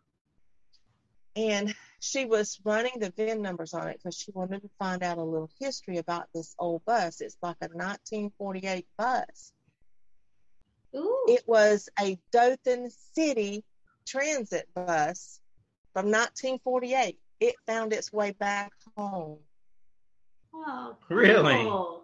and she was running the V I N numbers on it because she wanted to find out a little history about this old bus. It's like a nineteen forty-eight bus. Ooh. It was a Dothan City transit bus from nineteen forty-eight. It found its way back home. Oh, Really? cool.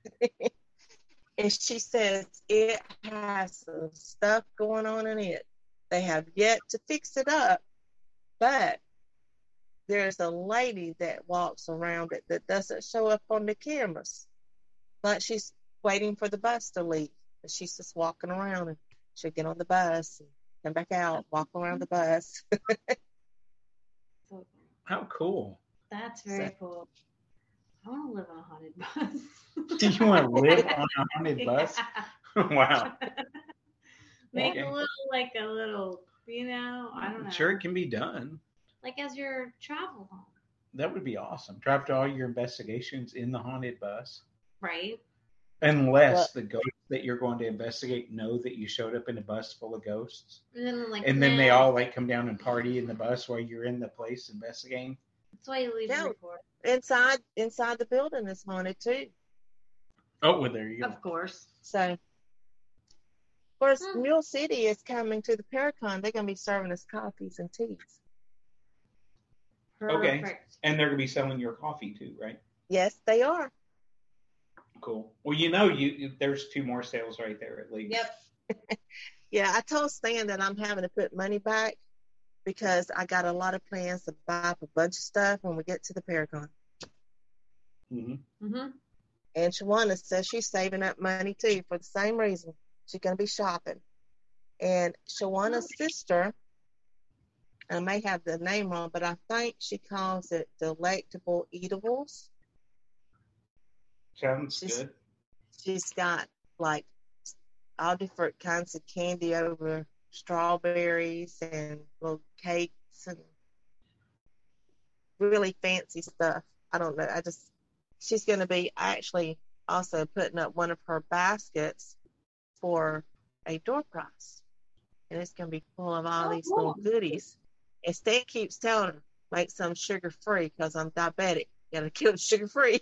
And she says it has some stuff going on in it. They have yet to fix it up, but there's a lady that walks around it that doesn't show up on the cameras. Like she's waiting for the bus to leave. And she's just walking around, and she'll get on the bus and come back out, walk around the bus. So, How cool. that's very So- cool. I want to live on a haunted bus. Do you want to live on a haunted bus? Wow. Make Okay. a little, like a little, you know, I don't know. Sure, it can be done. Like as your travel home, That would be awesome. Drive to all your investigations in the haunted bus. right? Unless Well- the ghosts that you're going to investigate know that you showed up in a bus full of ghosts. And then like, And then they now- all like come down and party in the bus while you're in the place investigating. That's why you leave Yeah. the report. Inside, inside the building is haunted too. Oh, well, there you go. Of course. So, of course, Hmm. Mule City is coming to the Paracon. They're going to be serving us coffees and teas. Okay. Perfect. And they're going to be selling your coffee too, right? Yes, they are. Cool. Well, you know, you, you there's two more sales right there at least. Yep. Yeah, I told Stan that I'm having to put money back because I got a lot of plans to buy up a bunch of stuff when we get to the Paracon. hmm Mm-hmm. And Shawana says she's saving up money too for the same reason. She's going to be shopping. And Shawana's sister, I may have the name wrong, but I think she calls it Delectable Eatables. Sounds She's- good. She's got like all different kinds of candy over strawberries and little cakes and really fancy stuff. I don't know. I just, she's going to be actually also putting up one of her baskets for a door prize. And it's going to be full of all Oh, these little cool. goodies. And Stan keeps telling her, make some sugar free because I'm diabetic. Got to keep it sugar free.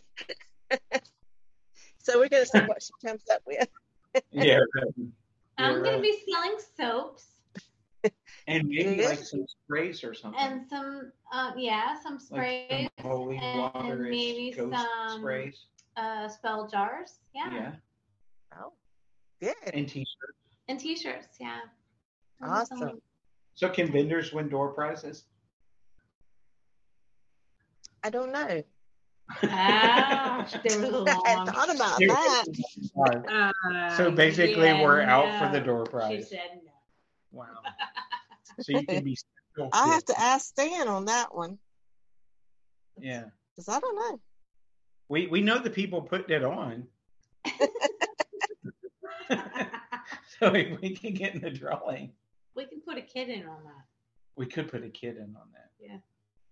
So we're going to see what she comes up with. Yeah. I'm Yeah, gonna right. be selling soaps And maybe Yes. like some sprays or something. and some, uh, yeah, some like sprays, some holy and water maybe ghost some- sprays. uh, spell jars, yeah, Yeah. Oh, good. And t-shirts. and T-shirts, yeah. And Awesome. some- So can vendors win door prizes? I don't know. Ah, there was a I hadn't long. thought about Here- that. Uh, So basically, yeah, we're out for the no. door She prize. said no. Wow. So you can be special I have kids. to ask Stan on that one Yeah. because I don't know. We we know the people putting it on. So if we can get in the drawing, We can put a kid in on that. we could put a kid in on that. Yeah.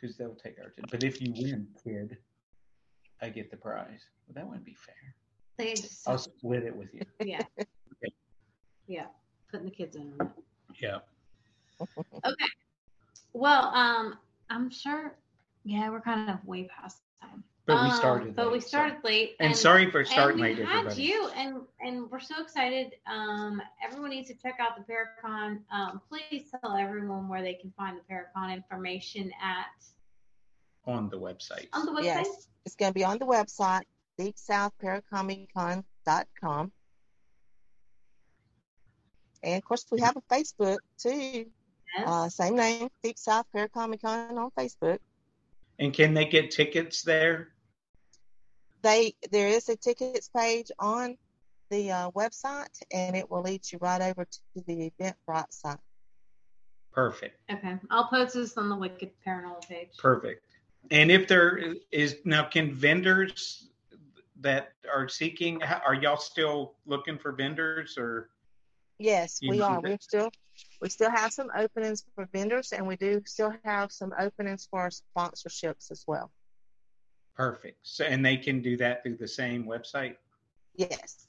because they'll take our ticket. But if you win, kid, I get the prize. Well, that wouldn't be fair. They just, I'll split it with you. yeah. Okay. Yeah. Putting the kids in on it. Yeah. Okay. Well, um, I'm sure. Yeah, we're kind of way past time. But we Um, started But we late, so- started late. And sorry for starting and we late, had everybody. you, and and we're so excited. Um, everyone needs to check out the Paracon. Um, please tell everyone where they can find the Paracon information at On the website. on the website. Yes, it's going to be on the website, deep south paracomicon dot com. And of course, we have a Facebook too. Yes. Uh, same name, Deep South Paracomicon on Facebook. And can they get tickets there? They there is a tickets page on the uh, website, and it will lead you right over to the Eventbrite site. Perfect. Okay, I'll post this on the Wicked Paranormal page. Perfect. And if there is now, can vendors that are seeking, are y'all still looking for vendors or? Yes, You we know are. that- We're still we still have some openings for vendors, and we do still have some openings for sponsorships as well. Perfect. So, and they can do that through the same website? Yes.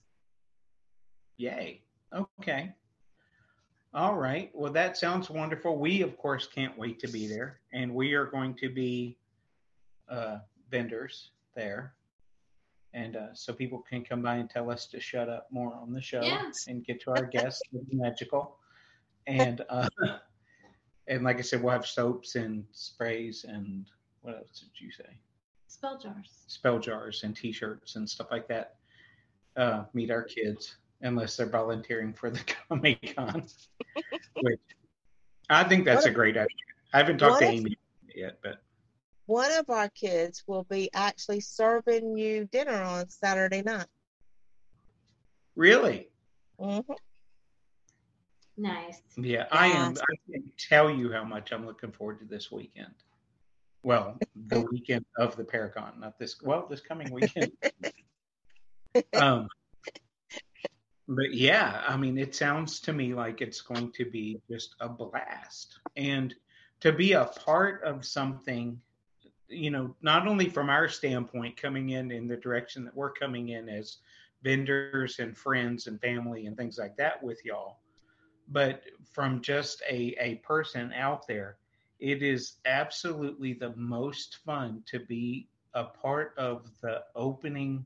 Yay. Okay. All right. Well, that sounds wonderful. We, of course, can't wait to be there. And we are going to be uh, vendors there. And uh, so people can come by and tell us to shut up more on the show Yes. and get to our guests. It'll be magical. And, uh, and like I said, we'll have soaps and sprays and what else did you say? Spell jars. Spell jars and T-shirts and stuff like that. Uh, meet our kids, unless they're volunteering for the Comic Con. Which I think that's What a great idea. I haven't talked to what if- Amy yet, but One of our kids will be actually serving you dinner on Saturday night. really, hmm Nice. yeah, I am. Yes. I can tell you how much I'm looking forward to this weekend. Well, the weekend of the Paracon, not this. Well, this coming weekend. um, but yeah, I mean, it sounds to me like it's going to be just a blast, and to be a part of something, you know, not only from our standpoint, coming in in the direction that we're coming in as vendors and friends and family and things like that with y'all, but from just a, a person out there, it is absolutely the most fun to be a part of the opening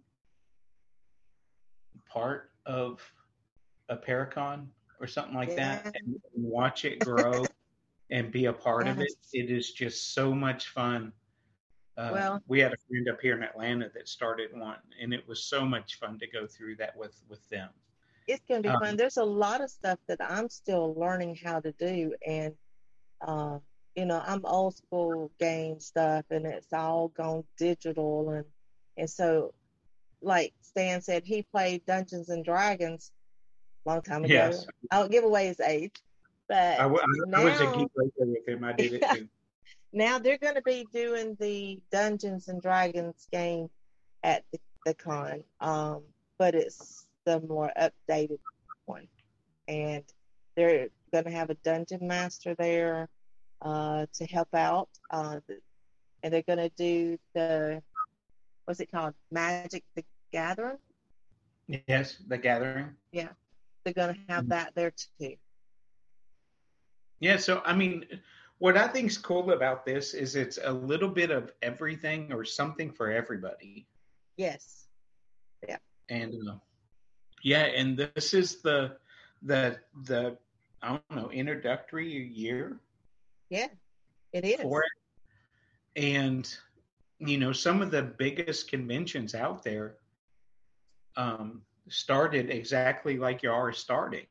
part of a Paracon or something like that, Yeah. and, and watch it grow and be a part of it. Yes. It is just so much fun. Uh, Well- we had a friend up here in Atlanta that started one, and it was so much fun to go through that with with them. It's going to be Um, fun. There's a lot of stuff that I'm still learning how to do, and uh, you know, I'm old school game stuff, and it's all gone digital, and and so, like Stan said, he played Dungeons and Dragons a long time ago. Yes. I won't give away his age, but I, w- I- I was a now- geek right there with him. I did it Yeah. too. now they're going to be doing the Dungeons and Dragons game at the, the con, um, but it's the more updated one, and they're going to have a dungeon master there uh, to help out, uh, and they're going to do the what's it called, Magic the Gathering. Yes, the gathering. They're going to have that there too. Yeah, so I mean, what I think is cool about this is it's a little bit of everything or something for everybody. Yes. And uh, yeah, and this is the the the I don't know introductory year Yeah, it is. for it. And you know, some of the biggest conventions out there um, started exactly like you are starting.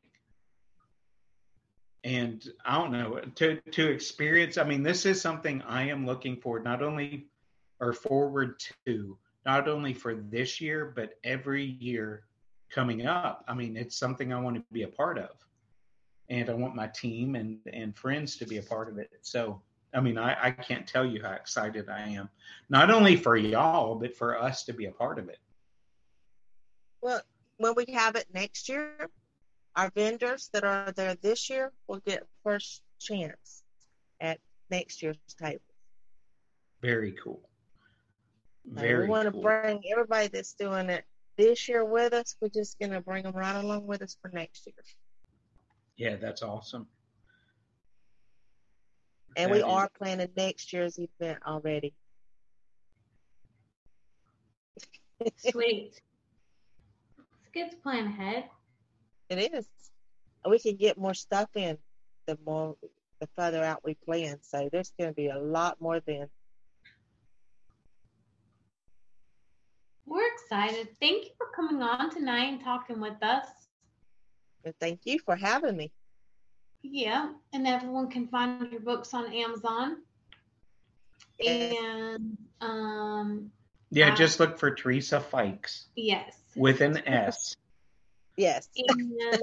And I don't know, to to experience, I mean, this is something I am looking forward not only or forward to, not only for this year, but every year coming up. I mean, it's something I want to be a part of. And I want my team and, and friends to be a part of it. So, I mean, I, I can't tell you how excited I am, not only for y'all, but for us to be a part of it. Well, when we have it next year, our vendors that are there this year will get first chance at next year's table. Very cool. And Very we want to cool. bring everybody that's doing it this year with us. We're just going to bring them right along with us for next year. Yeah, that's awesome. And we That is- are planning next year's event already. Sweet. It's good to plan ahead. It is. We can get more stuff in the more, the further out we plan. So there's going to be a lot more then. We're excited. Thank you for coming on tonight and talking with us. And thank you for having me. Yeah, and everyone can find your books on Amazon. Yes. And um, Yeah, uh, just look for Teresa Fikes yes, with an S. Yes. and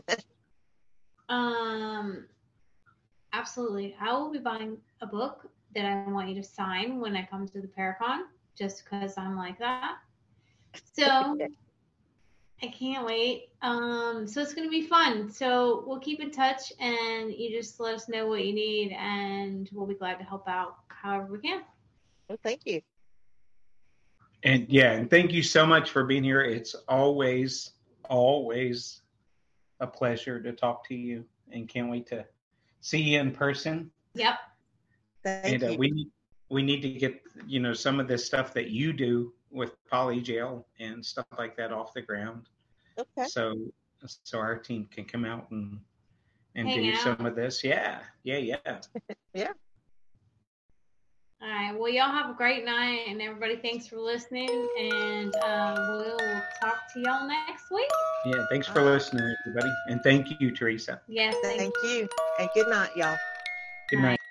um, absolutely, I will be buying a book that I want you to sign when I come to the Paracon, just because I'm like that. So I can't wait. Um, so it's going to be fun. So we'll keep in touch, and you just let us know what you need, and we'll be glad to help out however we can. Well, thank you. And yeah, and thank you so much for being here. It's always, always a pleasure to talk to you, and can't wait to see you in person. Yep. Thank and uh, you. we need we need to get, you know, some of this stuff that you do with Polygel and stuff like that off the ground. Okay. So so our team can come out and and Hang do out. some of this. Yeah, yeah, yeah. Yeah. All right. Well, y'all have a great night, and everybody, thanks for listening. And uh, we'll talk to y'all next week. Yeah, thanks for listening, everybody. And thank you, Teresa. Yes. Thank you. And good night, y'all. Good All night. right.